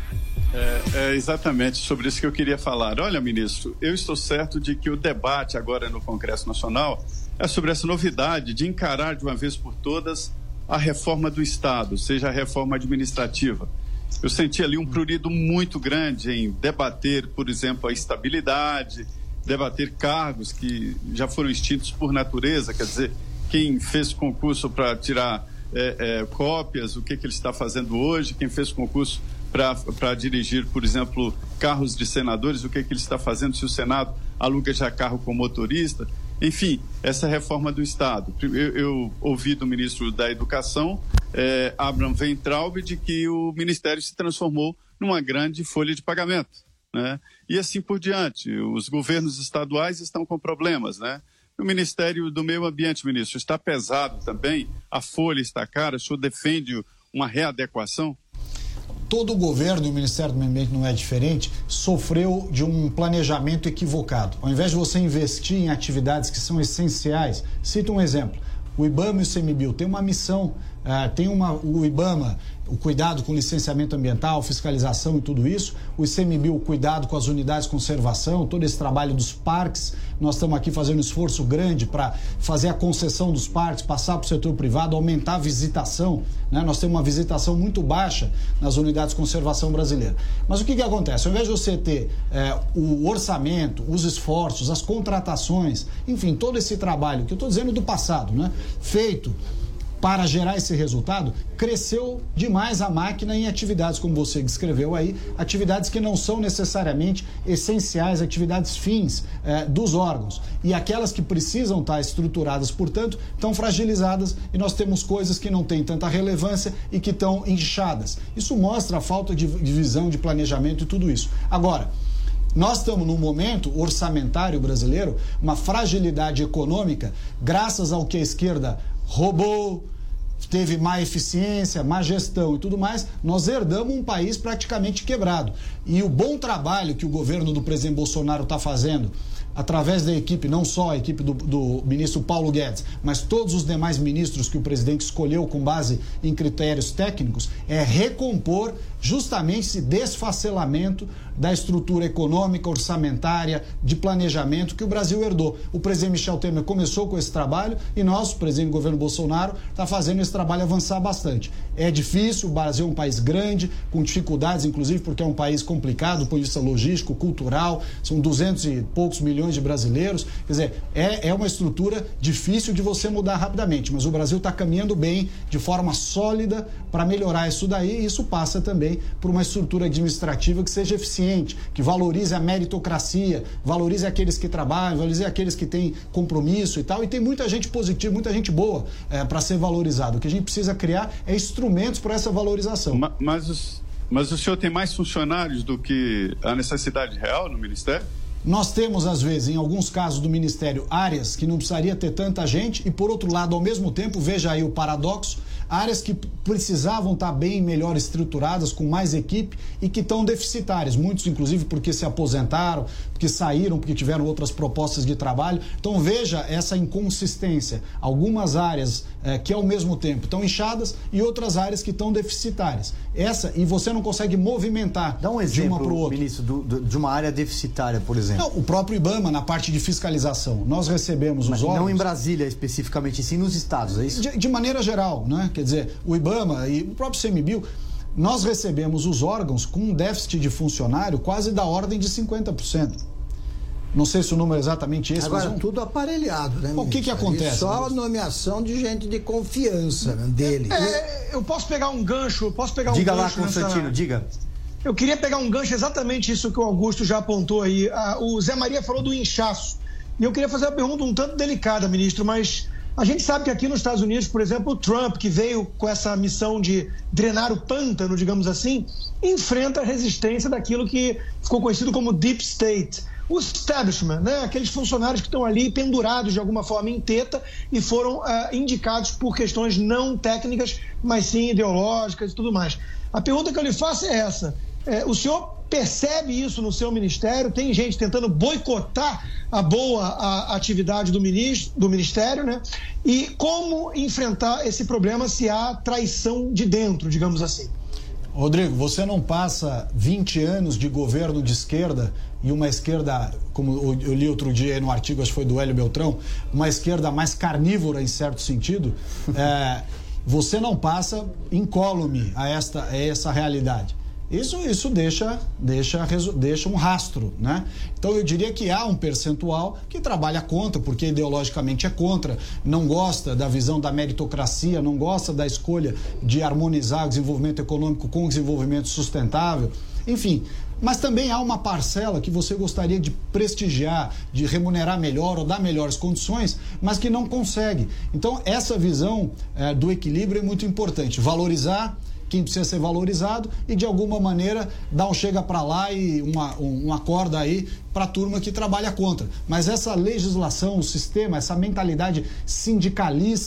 É exatamente sobre isso que eu queria falar. Olha, ministro, eu estou certo de que o debate agora no Congresso Nacional é sobre essa novidade de encarar de uma vez por todas a reforma do Estado, seja a reforma administrativa. Eu senti ali um prurido muito grande em debater, por exemplo, a estabilidade, debater cargos que já foram extintos por natureza, quer dizer, quem fez concurso para tirar cópias, o que ele está fazendo hoje, quem fez concurso para dirigir, por exemplo, carros de senadores, o que ele está fazendo se o Senado aluga já carro com motorista. Enfim, essa reforma do Estado. Eu ouvi do ministro da Educação, Abraham Weintraub, de que o Ministério se transformou numa grande folha de pagamento, né? E assim por diante. Os governos estaduais estão com problemas, né? O Ministério do Meio Ambiente, ministro, está pesado também, a folha está cara, o senhor defende uma readequação? todo o governo, e o Ministério do Meio Ambiente não é diferente, sofreu de um planejamento equivocado. Ao invés de você investir em atividades que são essenciais, cito um exemplo, o IBAMA e o CMBio têm uma missão, o IBAMA, o cuidado com licenciamento ambiental, fiscalização e tudo isso, o ICMBio, o cuidado com as unidades de conservação, todo esse trabalho dos parques. Nós estamos aqui fazendo um esforço grande para fazer a concessão dos parques, passar para o setor privado, aumentar a visitação, né? Nós temos uma visitação muito baixa nas unidades de conservação brasileiras. Mas o que acontece? Ao invés de você ter o orçamento, os esforços, as contratações, enfim, todo esse trabalho, que eu estou dizendo do passado, né? Feito para gerar esse resultado, cresceu demais a máquina em atividades, como você descreveu aí, atividades que não são necessariamente essenciais, atividades fins dos órgãos. E aquelas que precisam estar estruturadas, portanto, estão fragilizadas e nós temos coisas que não têm tanta relevância e que estão inchadas. Isso mostra a falta de visão, de planejamento e tudo isso. Agora, nós estamos num momento orçamentário brasileiro, uma fragilidade econômica, graças ao que a esquerda roubou, teve má eficiência, má gestão e tudo mais, nós herdamos um país praticamente quebrado. E o bom trabalho que o governo do presidente Bolsonaro está fazendo, através da equipe, não só a equipe do ministro Paulo Guedes, mas todos os demais ministros que o presidente escolheu com base em critérios técnicos, é recompor justamente esse desfacelamento da estrutura econômica, orçamentária, de planejamento que o Brasil herdou. O presidente Michel Temer começou com esse trabalho e nós, o presidente do governo Bolsonaro, está fazendo esse trabalho avançar bastante. É difícil, o Brasil é um país grande, com dificuldades, inclusive porque é um país complicado do ponto de vista logístico, cultural, são 200 e poucos milhões de brasileiros, quer dizer, é uma estrutura difícil de você mudar rapidamente, mas o Brasil está caminhando bem, de forma sólida, para melhorar isso daí, e isso passa também por uma estrutura administrativa que seja eficiente, que valorize a meritocracia, valorize aqueles que trabalham, valorize aqueles que têm compromisso e tal, e tem muita gente positiva, muita gente boa para ser valorizada. O que a gente precisa criar é instrumentos para essa valorização. Mas o senhor tem mais funcionários do que a necessidade real no Ministério? Nós temos, às vezes, em alguns casos do Ministério, áreas que não precisaria ter tanta gente e, por outro lado, ao mesmo tempo, veja aí o paradoxo, áreas que precisavam estar bem melhor estruturadas, com mais equipe e que estão deficitárias, muitos inclusive porque se aposentaram, porque saíram, porque tiveram outras propostas de trabalho. Então veja essa inconsistência, algumas áreas que ao mesmo tempo estão inchadas e outras áreas que estão deficitárias. E você não consegue movimentar. Dá um exemplo, de uma para o outro. Ministro, de uma área deficitária, por exemplo. Não, o próprio IBAMA, na parte de fiscalização, nós recebemos os órgãos... Não em Brasília especificamente, sim nos estados, é isso? De maneira geral, né? Quer dizer, o IBAMA e o próprio CMBio, nós recebemos os órgãos com um déficit de funcionário quase da ordem de 50%. Não sei se o número é exatamente esse. Agora, tudo aparelhado, né? O que acontece? Só a nomeação de gente de confiança dele. Eu posso pegar um gancho, Diga lá, Constantino, diga. Eu queria pegar um gancho, exatamente isso que o Augusto já apontou aí. O Zé Maria falou do inchaço. E eu queria fazer uma pergunta um tanto delicada, ministro, mas a gente sabe que aqui nos Estados Unidos, por exemplo, o Trump, que veio com essa missão de drenar o pântano, digamos assim, enfrenta a resistência daquilo que ficou conhecido como Deep State. O establishment, né? Aqueles funcionários que estão ali pendurados de alguma forma em teta e foram indicados por questões não técnicas, mas sim ideológicas e tudo mais. A pergunta que eu lhe faço é essa. O senhor percebe isso no seu ministério? Tem gente tentando boicotar a boa atividade do ministério, né? E como enfrentar esse problema se há traição de dentro, digamos assim? Rodrigo, você não passa 20 anos de governo de esquerda e uma esquerda, como eu li outro dia aí no artigo, acho que foi do Hélio Beltrão, uma esquerda mais carnívora em certo sentido, você não passa incólume a essa realidade. Isso deixa um rastro, né? Então eu diria que há um percentual que trabalha contra, porque ideologicamente é contra, não gosta da visão da meritocracia, não gosta da escolha de harmonizar o desenvolvimento econômico com o desenvolvimento sustentável, enfim. Mas também há uma parcela que você gostaria de prestigiar, de remunerar melhor ou dar melhores condições, mas que não consegue. Então essa visão do equilíbrio é muito importante, valorizar quem precisa ser valorizado e, de alguma maneira, dar um chega para lá e uma corda aí para a turma que trabalha contra. Mas essa legislação, o sistema, essa mentalidade sindicalista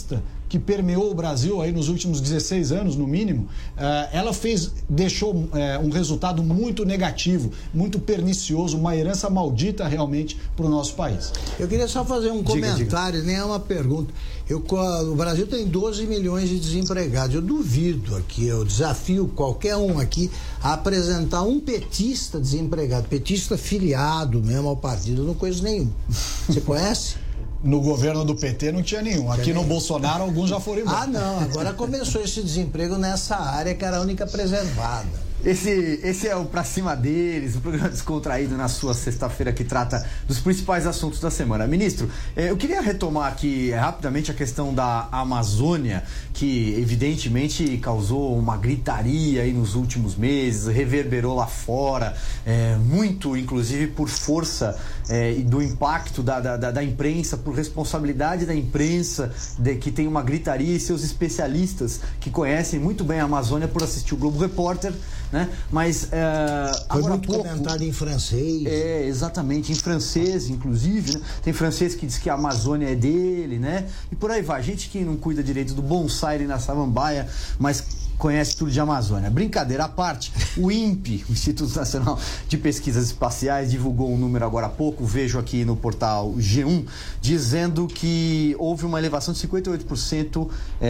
que permeou o Brasil aí nos últimos 16 anos, no mínimo, ela deixou um resultado muito negativo, muito pernicioso, uma herança maldita realmente para o nosso país. Eu queria só fazer um comentário, nem é uma pergunta. O Brasil tem 12 milhões de desempregados. Eu duvido aqui, eu desafio qualquer um aqui a apresentar um petista desempregado, petista filiado mesmo ao partido, eu não conheço nenhum. Você conhece? No governo do PT não tinha nenhum. Aqui no Bolsonaro, alguns já foram embora. Ah, não. Agora começou esse desemprego nessa área que era a única preservada. Esse é o Pra Cima Deles, o programa descontraído na sua sexta-feira que trata dos principais assuntos da semana. Ministro, eu queria retomar aqui rapidamente a questão da Amazônia, que evidentemente causou uma gritaria aí nos últimos meses, reverberou lá fora, muito inclusive por força do impacto da imprensa, por responsabilidade da imprensa, que tem uma gritaria, e seus especialistas que conhecem muito bem a Amazônia por assistir o Globo Repórter, né? Mas foi agora muito comentado em francês. Exatamente, em francês, inclusive, né? Tem francês que diz que a Amazônia é dele, né? E por aí vai. Gente que não cuida direito do bonsai na samambaia, mas conhece tudo de Amazônia. Brincadeira à parte, o INPE, o Instituto Nacional de Pesquisas Espaciais, divulgou um número agora há pouco, vejo aqui no portal G1, dizendo que houve uma elevação de 58%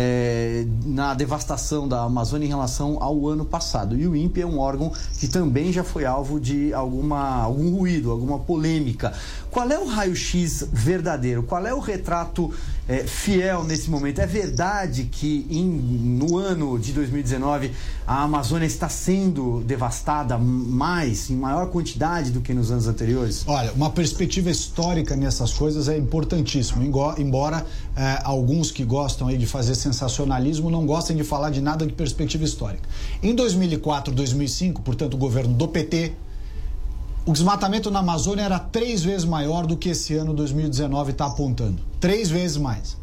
na devastação da Amazônia em relação ao ano passado. E o INPE é um órgão que também já foi alvo de algum ruído, alguma polêmica. Qual é o raio-x verdadeiro? Qual é o retrato fiel nesse momento? É verdade que no ano de 2019 a Amazônia está sendo devastada em maior quantidade do que nos anos anteriores? Olha, uma perspectiva histórica nessas coisas é importantíssimo, embora alguns que gostam aí de fazer sensacionalismo não gostem de falar de nada de perspectiva histórica. Em 2004, 2005, portanto o governo do PT, o desmatamento na Amazônia era 3 vezes maior do que esse ano 2019 está apontando. 3 vezes mais.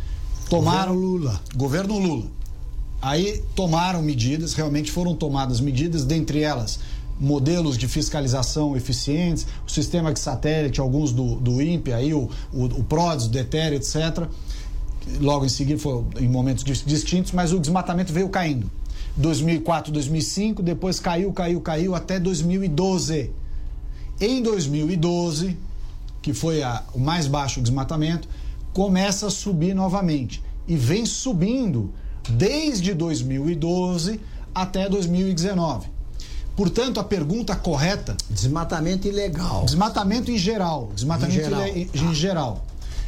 Governo Lula. Aí tomaram medidas, realmente foram tomadas medidas, dentre elas modelos de fiscalização eficientes, o sistema de satélite, alguns do INPE, aí, o PRODES, o DETER, etc. Logo em seguida, foi em momentos distintos, mas o desmatamento veio caindo. 2004, 2005, depois caiu até 2012. Em 2012, que foi o mais baixo desmatamento, começa a subir novamente. E vem subindo desde 2012 até 2019. Portanto, a pergunta correta... Desmatamento ilegal. Desmatamento em geral. Em geral.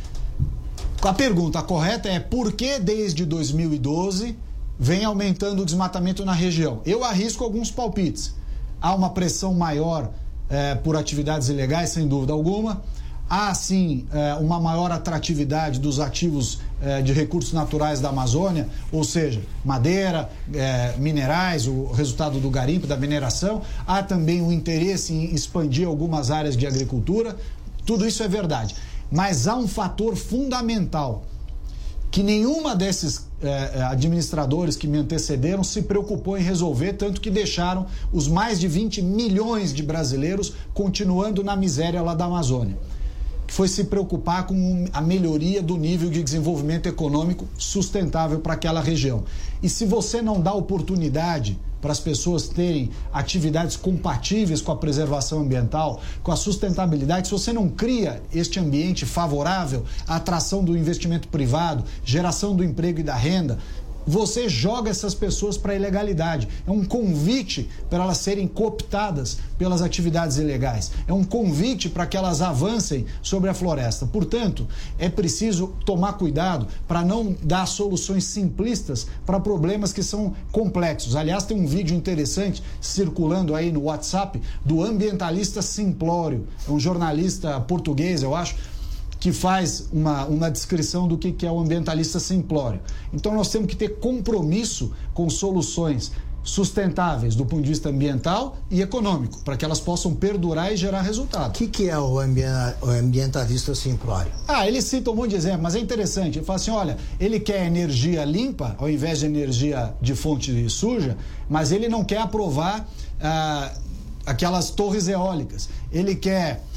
A pergunta correta é por que desde 2012 vem aumentando o desmatamento na região? Eu arrisco alguns palpites. Há uma pressão maior por atividades ilegais, sem dúvida alguma. Há, sim, uma maior atratividade dos ativos de recursos naturais da Amazônia, ou seja, madeira, minerais, o resultado do garimpo, da mineração. Há também o interesse em expandir algumas áreas de agricultura. Tudo isso é verdade. Mas há um fator fundamental que nenhuma desses administradores que me antecederam se preocupou em resolver, tanto que deixaram os mais de 20 milhões de brasileiros continuando na miséria lá da Amazônia, que foi se preocupar com a melhoria do nível de desenvolvimento econômico sustentável para aquela região. E se você não dá oportunidade para as pessoas terem atividades compatíveis com a preservação ambiental, com a sustentabilidade, se você não cria este ambiente favorável à atração do investimento privado, geração do emprego e da renda, você joga essas pessoas para a ilegalidade. É um convite para elas serem cooptadas pelas atividades ilegais. É um convite para que elas avancem sobre a floresta. Portanto, é preciso tomar cuidado para não dar soluções simplistas para problemas que são complexos. Aliás, tem um vídeo interessante circulando aí no WhatsApp do ambientalista Simplório. É um jornalista português, eu acho, que faz uma descrição do que é o ambientalista simplório. Então nós temos que ter compromisso com soluções sustentáveis do ponto de vista ambiental e econômico, para que elas possam perdurar e gerar resultado. O que é o ambientalista simplório? Ele cita um monte de exemplos, mas é interessante. Ele fala assim, olha, ele quer energia limpa ao invés de energia de fonte suja, mas ele não quer aprovar aquelas torres eólicas. Ele quer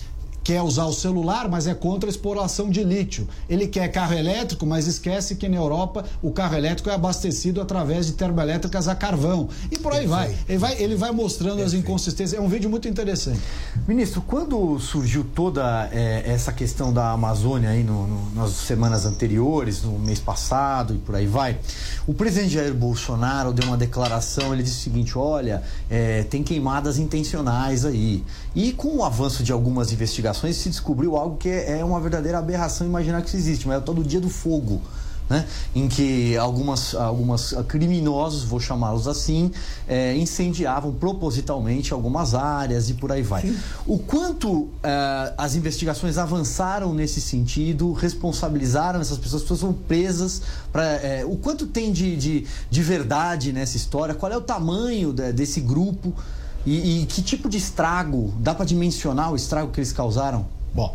quer usar o celular, mas é contra a exploração de lítio. Ele quer carro elétrico, mas esquece que na Europa o carro elétrico é abastecido através de termoelétricas a carvão. E por aí vai. Ele vai mostrando as inconsistências. É um vídeo muito interessante. Ministro, quando surgiu toda essa questão da Amazônia aí nas semanas anteriores, no mês passado e por aí vai, o presidente Jair Bolsonaro deu uma declaração, ele disse o seguinte: olha, tem queimadas intencionais aí. E com o avanço de algumas investigações se descobriu algo que é uma verdadeira aberração imaginar que isso existe, mas é o tal do Dia do Fogo, né? Em que algumas criminosos, vou chamá-los assim, incendiavam propositalmente algumas áreas e por aí vai. Sim. O quanto as investigações avançaram nesse sentido, responsabilizaram essas pessoas, as pessoas foram presas, o quanto tem de verdade nessa história, qual é o tamanho desse grupo e que tipo de estrago, dá para dimensionar o estrago que eles causaram? Bom,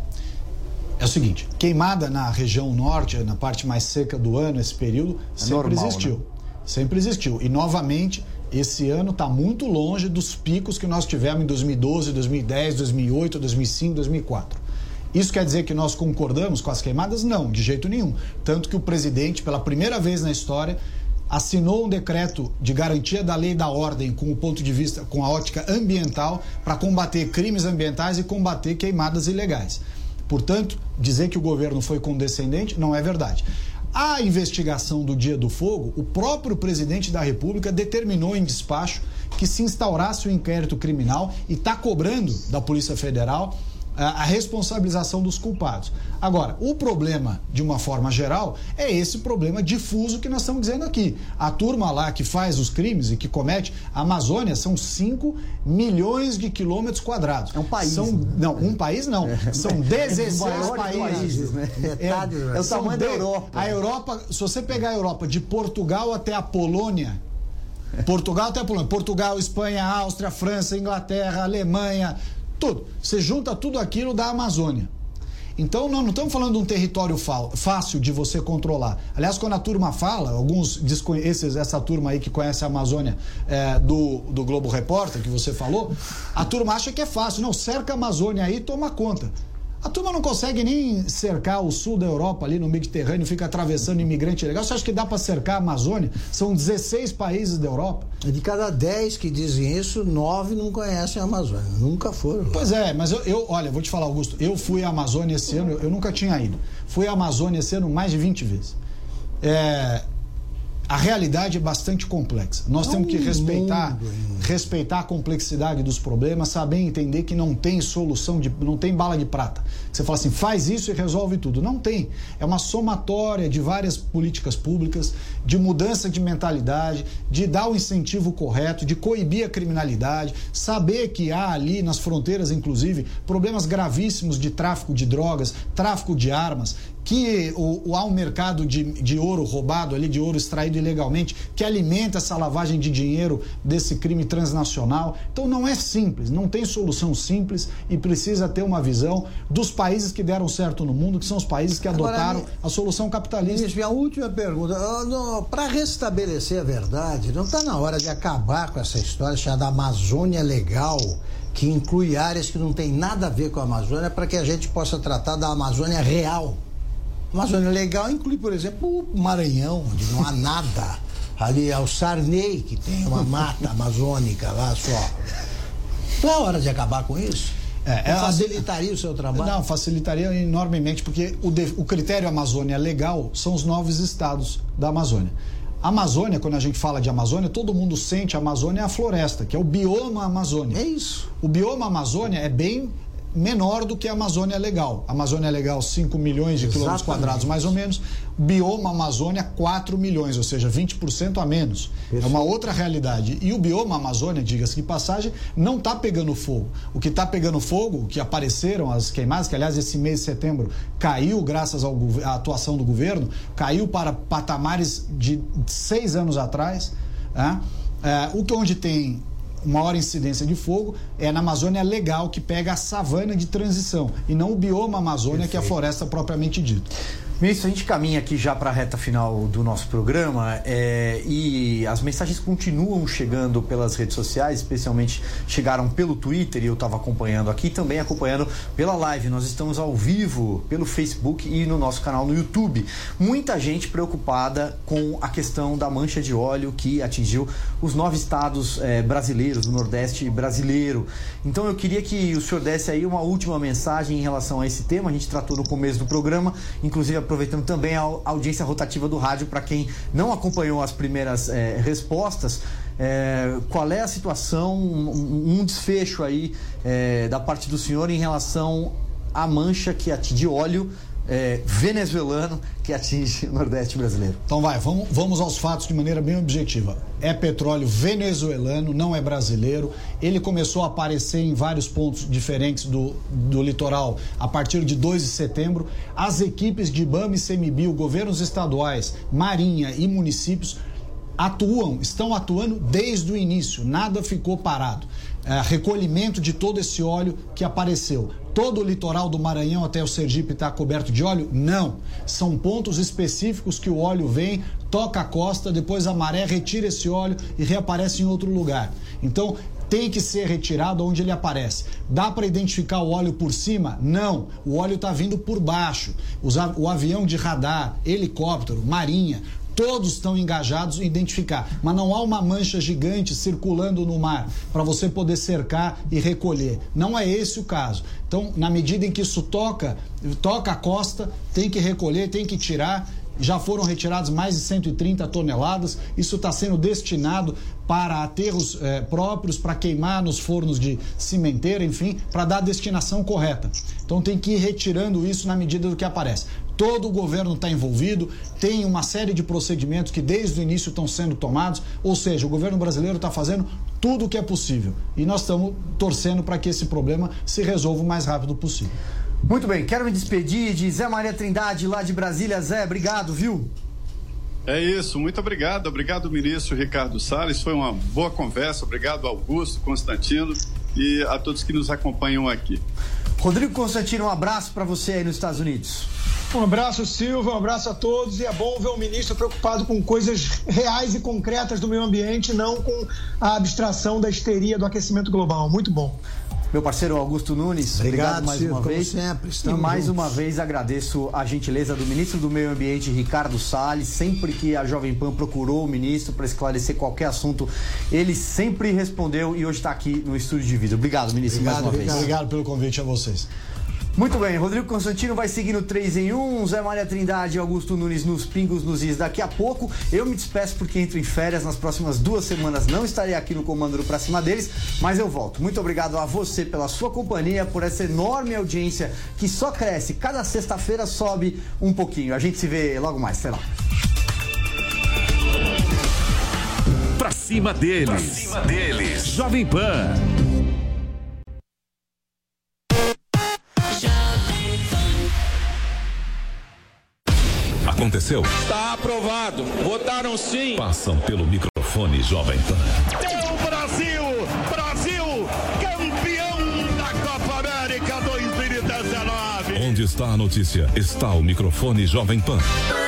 é o seguinte, queimada na região norte, na parte mais seca do ano, esse período, sempre existiu. Né? Sempre existiu. E, novamente, esse ano está muito longe dos picos que nós tivemos em 2012, 2010, 2008, 2005, 2004. Isso quer dizer que nós concordamos com as queimadas? Não, de jeito nenhum. Tanto que o presidente, pela primeira vez na história, assinou um decreto de garantia da lei e da ordem com o ponto de vista, com a ótica ambiental, para combater crimes ambientais e combater queimadas ilegais. Portanto, dizer que o governo foi condescendente não é verdade. A investigação do Dia do Fogo, o próprio presidente da República determinou em despacho que se instaurasse o inquérito criminal e está cobrando da Polícia Federal a responsabilização dos culpados. Agora, o problema, de uma forma geral, é esse problema difuso que nós estamos dizendo aqui. A turma lá que faz os crimes e que comete, a Amazônia são 5 milhões de quilômetros quadrados. É um país. Não, um país não. São 16 países. Né? É o tamanho da Europa. A Europa, se você pegar a Europa de Portugal até a Polônia, Portugal, Espanha, Áustria, França, Inglaterra, Alemanha, tudo. Você junta tudo aquilo da Amazônia. Então, nós não estamos falando de um território fácil de você controlar. Aliás, quando a turma fala, essa turma aí que conhece a Amazônia do Globo Repórter, que você falou, a turma acha que é fácil. Não, cerca a Amazônia aí e toma conta. A turma não consegue nem cercar o sul da Europa, ali no Mediterrâneo, fica atravessando imigrante ilegal. Você acha que dá para cercar a Amazônia? São 16 países da Europa. De cada 10 que dizem isso, 9 não conhecem a Amazônia. Nunca foram. Pois é, mas olha, vou te falar, Augusto, eu fui à Amazônia esse ano, eu nunca tinha ido. Fui à Amazônia esse ano mais de 20 vezes. A realidade é bastante complexa. Nós temos que respeitar a complexidade dos problemas, saber entender que não tem solução, não tem bala de prata. Você fala assim, faz isso e resolve tudo. Não tem. É uma somatória de várias políticas públicas, de mudança de mentalidade, de dar o incentivo correto, de coibir a criminalidade, saber que há ali nas fronteiras, inclusive, problemas gravíssimos de tráfico de drogas, tráfico de armas, que há um mercado de ouro roubado ali, de ouro extraído ilegalmente, que alimenta essa lavagem de dinheiro desse crime transnacional. Então não é simples, não tem solução simples e precisa ter uma visão dos países que deram certo no mundo, que são os países que adotaram a solução capitalista. Ministro, minha última pergunta, para restabelecer a verdade, não está na hora de acabar com essa história chamada Amazônia Legal, que inclui áreas que não tem nada a ver com a Amazônia, para que a gente possa tratar da Amazônia real? A Amazônia Legal inclui, por exemplo, o Maranhão, onde não há nada. Ali é o Sarney, que tem uma mata amazônica lá só. Não é hora de acabar com isso? Facilitaria o seu trabalho? Não, facilitaria enormemente, porque o critério Amazônia Legal são os 9 estados da Amazônia. A Amazônia, quando a gente fala de Amazônia, todo mundo sente a Amazônia a floresta, que é o bioma Amazônia. É isso. O bioma Amazônia é bem menor do que a Amazônia Legal. A Amazônia Legal, 5 milhões de quilômetros quadrados, mais ou menos. Bioma Amazônia, 4 milhões, ou seja, 20% a menos. É uma outra realidade. E o bioma Amazônia, diga-se de passagem, não está pegando fogo. O que está pegando fogo, que apareceram as queimadas, que aliás esse mês de setembro caiu, graças à atuação do governo, caiu para patamares de 6 anos atrás. Onde tem maior incidência de fogo é na Amazônia Legal, que pega a savana de transição, e não o bioma Amazônia, que é a floresta propriamente dita. Ministro, a gente caminha aqui já para a reta final do nosso programa e as mensagens continuam chegando pelas redes sociais, especialmente chegaram pelo Twitter e eu estava acompanhando aqui, também acompanhando pela live. Nós estamos ao vivo pelo Facebook e no nosso canal no YouTube. Muita gente preocupada com a questão da mancha de óleo que atingiu os 9 estados brasileiros, do Nordeste brasileiro. Então eu queria que o senhor desse aí uma última mensagem em relação a esse tema. A gente tratou no começo do programa, inclusive aproveitando também a audiência rotativa do rádio para quem não acompanhou as primeiras respostas. Qual é a situação, um desfecho aí da parte do senhor em relação à mancha de óleo venezuelano que atinge o Nordeste brasileiro? Então vamos aos fatos de maneira bem objetiva. É petróleo venezuelano, não é brasileiro. Ele começou a aparecer em vários pontos diferentes do litoral a partir de 2 de setembro. As equipes de IBAMA e CMBio, governos estaduais, Marinha e municípios estão atuando desde o início, nada ficou parado. Recolhimento de todo esse óleo que apareceu. Todo o litoral do Maranhão até o Sergipe está coberto de óleo? Não. São pontos específicos que o óleo vem, toca a costa, depois a maré retira esse óleo e reaparece em outro lugar. Então, tem que ser retirado onde ele aparece. Dá para identificar o óleo por cima? Não. O óleo está vindo por baixo. O avião de radar, helicóptero, marinha, todos estão engajados em identificar, mas não há uma mancha gigante circulando no mar para você poder cercar e recolher. Não é esse o caso. Então, na medida em que isso toca a costa, tem que recolher, tem que tirar. Já foram retirados mais de 130 toneladas. Isso está sendo destinado para aterros próprios, para queimar nos fornos de cimenteira, enfim, para dar a destinação correta. Então tem que ir retirando isso na medida do que aparece. Todo o governo está envolvido, tem uma série de procedimentos que desde o início estão sendo tomados, ou seja, o governo brasileiro está fazendo tudo o que é possível. E nós estamos torcendo para que esse problema se resolva o mais rápido possível. Muito bem, quero me despedir de Zé Maria Trindade, lá de Brasília. Zé, obrigado, viu? É isso, muito obrigado. Obrigado, ministro Ricardo Salles. Foi uma boa conversa. Obrigado, Augusto, Constantino e a todos que nos acompanham aqui. Rodrigo Constantino, um abraço para você aí nos Estados Unidos. Um abraço, Silva, um abraço a todos. E é bom ver o ministro preocupado com coisas reais e concretas do meio ambiente, não com a abstração da histeria do aquecimento global. Muito bom. Meu parceiro Augusto Nunes, obrigado mais Silvio, uma vez. Sempre, e mais juntos. uma vez agradeço a gentileza do ministro do Meio Ambiente, Ricardo Salles. Sempre que a Jovem Pan procurou o ministro para esclarecer qualquer assunto, ele sempre respondeu e hoje está aqui no estúdio de vídeo. Obrigado, ministro, mais uma vez. Obrigado pelo convite a vocês. Muito bem, Rodrigo Constantino vai seguir no 3 em 1, Zé Maria Trindade e Augusto Nunes nos pingos nos is daqui a pouco. Eu me despeço porque entro em férias, nas próximas 2 semanas não estarei aqui no comando do Pra Cima Deles, mas eu volto. Muito obrigado a você pela sua companhia, por essa enorme audiência que só cresce, cada sexta-feira sobe um pouquinho. A gente se vê logo mais, sei lá. Pra cima deles. Pra cima deles. Jovem Pan. Aconteceu? Está aprovado. Votaram sim. Passam pelo microfone Jovem Pan. Deu Brasil! Brasil! Campeão da Copa América 2019! Onde está a notícia? Está o microfone Jovem Pan.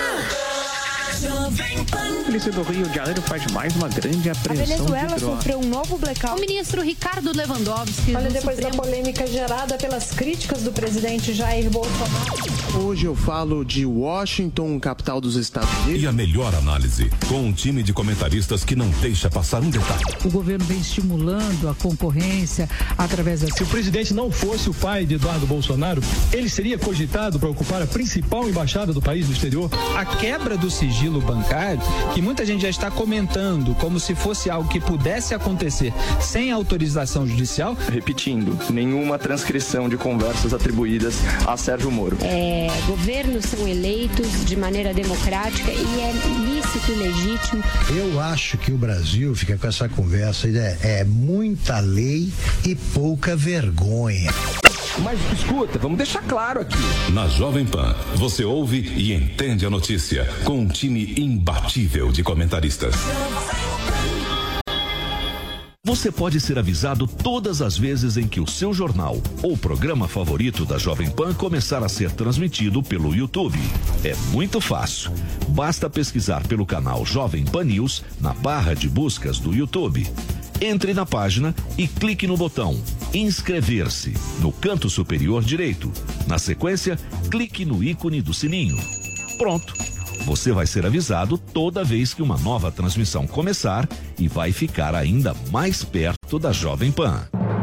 A polícia do Rio de Janeiro faz mais uma grande apreensão. A Venezuela sofreu um novo blackout. O ministro Ricardo Lewandowski. Olha, depois da polêmica gerada pelas críticas do presidente Jair Bolsonaro. Hoje eu falo de Washington, capital dos Estados Unidos. E a melhor análise, com um time de comentaristas que não deixa passar um detalhe. O governo vem estimulando a concorrência através da... Se o presidente não fosse o pai de Eduardo Bolsonaro, ele seria cogitado para ocupar a principal embaixada do país no exterior? A quebra do sigilo bancário, que muita gente já está comentando como se fosse algo que pudesse acontecer sem autorização judicial. Repetindo, nenhuma transcrição de conversas atribuídas a Sérgio Moro. Governos são eleitos de maneira democrática e é lícito e legítimo. Eu acho que o Brasil fica com essa conversa, é muita lei e pouca vergonha. Mas escuta, vamos deixar claro aqui. Na Jovem Pan, você ouve e entende a notícia com um time imbatível de comentaristas. Você pode ser avisado todas as vezes em que o seu jornal ou programa favorito da Jovem Pan começar a ser transmitido pelo YouTube. É muito fácil. Basta pesquisar pelo canal Jovem Pan News na barra de buscas do YouTube. Entre na página e clique no botão inscrever-se no canto superior direito. Na sequência, clique no ícone do sininho. Pronto. Você vai ser avisado toda vez que uma nova transmissão começar e vai ficar ainda mais perto da Jovem Pan.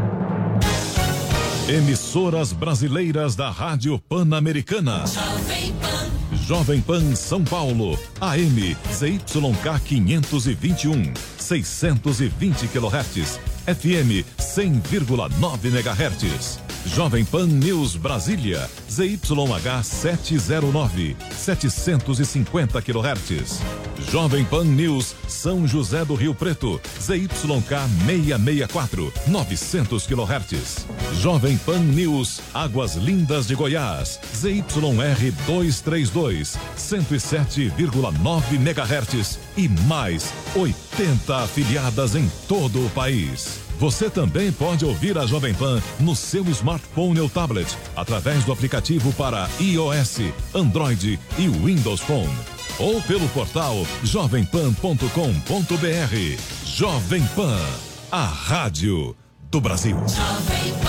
Emissoras brasileiras da Rádio Pan-Americana. Jovem Pan São Paulo, AM ZYK 521, 620 kHz, FM 100,9 MHz. Jovem Pan News Brasília, ZYH 709, 750 kHz. Jovem Pan News São José do Rio Preto, ZYK 664, 900 kHz. Jovem Pan News Águas Lindas de Goiás, ZYR 232, 107,9 MHz e mais 80 afiliadas em todo o país. Você também pode ouvir a Jovem Pan no seu smartphone ou tablet, através do aplicativo para iOS, Android e Windows Phone. Ou pelo portal jovempan.com.br. Jovem Pan, a rádio do Brasil.